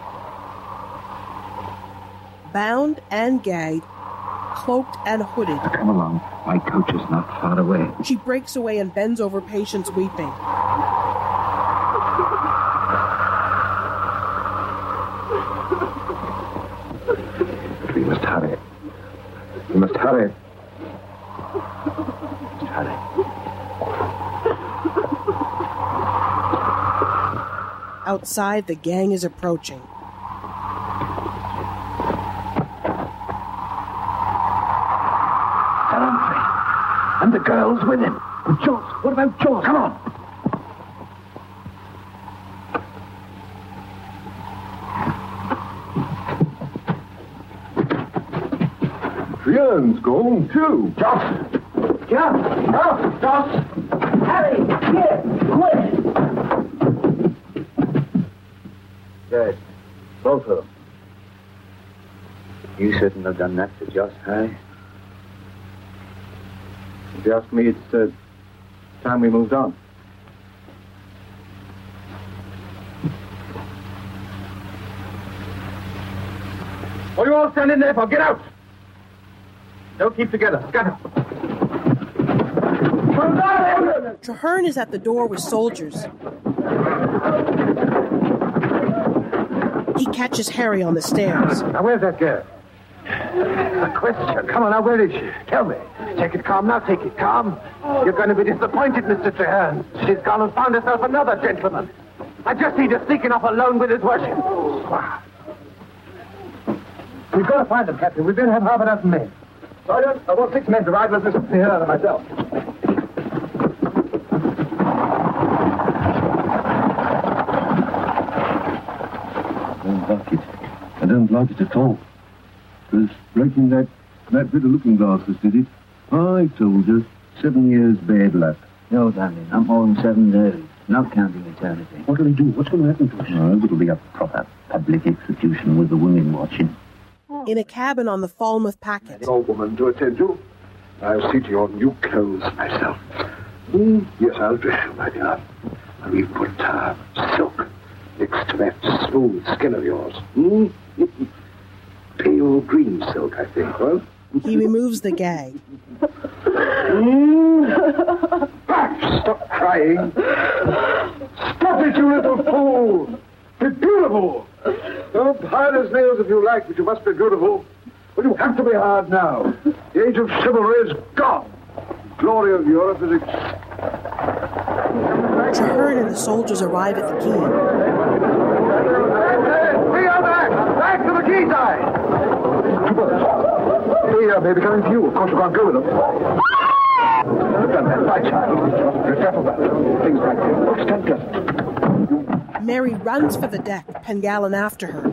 Bound and gagged, cloaked and hooded. Come along. My coach is not far away. She breaks away and bends over Patience, weeping. We must hurry. We must hurry. We must hurry. Outside, the gang is approaching. Sir Humphrey. And the girls with him. But Joss, what about Joss? Come on. Traherne gone, too. Joss! Joss! Joss! Joss! Harry, here, quick! Good. Both of them. You shouldn't have done that to Joss, Harry. If you ask me, it's uh, time we moved on. What are you all standing there for? Get out! Don't keep together. Scatter. Traherne is at the door with soldiers. He catches Harry on the stairs. Now, where's that girl? A question. Come on, now, where is she? Tell me. Take it calm now, take it calm. You're going to be disappointed, Mister Traherne. She's gone and found herself another gentleman. I just see her sneaking off alone with his worship. We've got to find them, Captain. We've been have half a dozen men. Sergeant, I want six men to ride with Mister Traherne and myself. I don't like it. I don't like it at all. It was breaking that, that bit of looking glasses, did it? I told you. Seven years bad luck. No, darling, not more than seven days. Not counting eternity. What'll he do? What's going to happen to us? Oh, it'll be a proper public execution with the women watching. In a cabin on the Falmouth packet. Old woman to attend you. I'll see to your new clothes myself. Mm, yes, I'll dress you, my dear. And we've put uh, silk next to that smooth skin of yours. Mm? Pale green silk, I think, well? He removes the gag. Mm. Stop crying. Stop it, you little fool. Be beautiful. Don't hide as nails if you like, but you must be beautiful. Well, you have to be hard now. The age of chivalry is gone. The glory of Europe is... Ex- Traherne and the soldiers arrive at the quay. We are back! Back to the quayside! They uh, may be coming to you. Of course, you can't go with them. You've done that right, child. Be careful about things like that. Oh, stand pleasant. Mary runs for the deck, Pengallan after her.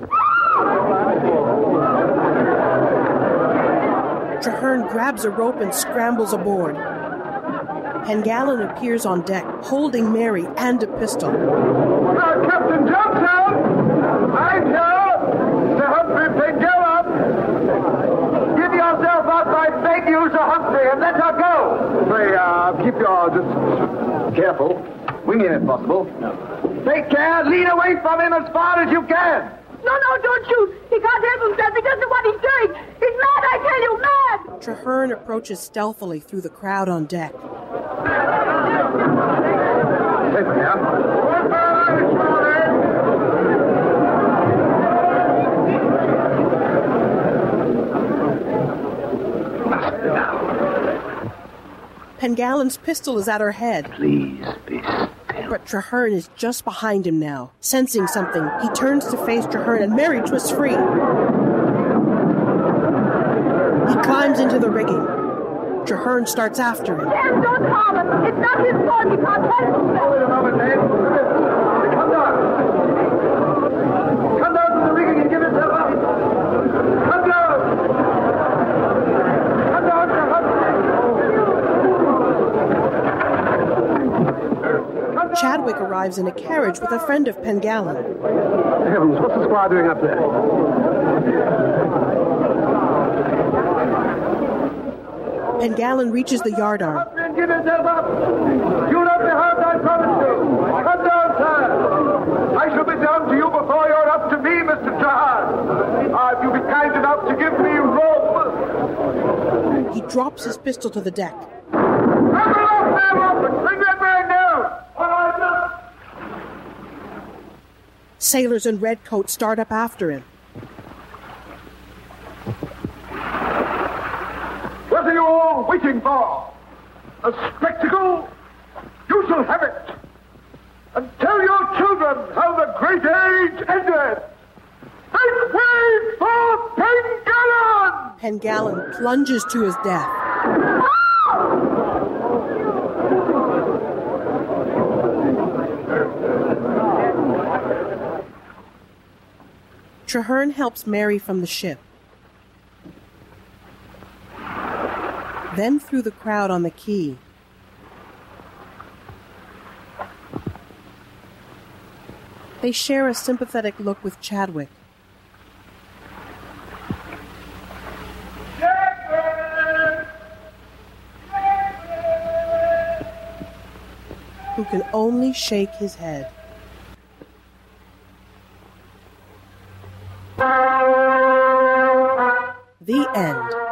Traherne grabs a rope and scrambles aboard. Pengallan appears on deck, holding Mary and a pistol. Now, Captain Johnson! I'm here! Sir Humphrey Pengallan! Give yourself up, I beg you, Sir Humphrey, and let her go! Pray, uh, keep your distance. Careful. Wing in if possible. Take care, lean away from him as far as you can! No, no, don't shoot! He can't help himself. He doesn't know what he's doing. He's mad, I tell you, mad! Traherne approaches stealthily through the crowd on deck. Safe now. Pengallan's pistol is at her head. Please be still. But Traherne is just behind him now. Sensing something, he turns to face Traherne and Mary twists free. He climbs into the rigging. Traherne starts after him. Sam, don't harm him. It's not his fault. He can't help himself. Wait a moment, Dave. Come down. Come down to the rigging and give yourself up. Come down. Come down, Sir Humphrey. Chadwick arrives in a carriage with a friend of Pengallan. Heavens, what's the squire doing up there? Pengallan reaches the yardarm. Up and give yourself up. You'll not be hurt, I promise you. Come down, sir. I shall be down to you before you're up to me, Mister Traherne. Ah, if you'll be kind enough to give me rope. He drops his pistol to the deck. Come along, man, up and bring that man down. All right, now. Sailors in red coats start up after him. What are you all waiting for? A spectacle? You shall have it. And tell your children how the great age ended. Make way for Pengallan! Pengallan plunges to his death. Traherne helps Mary from the ship. Then through the crowd on the quay. They share a sympathetic look with Chadwick. Who can only shake his head. The end.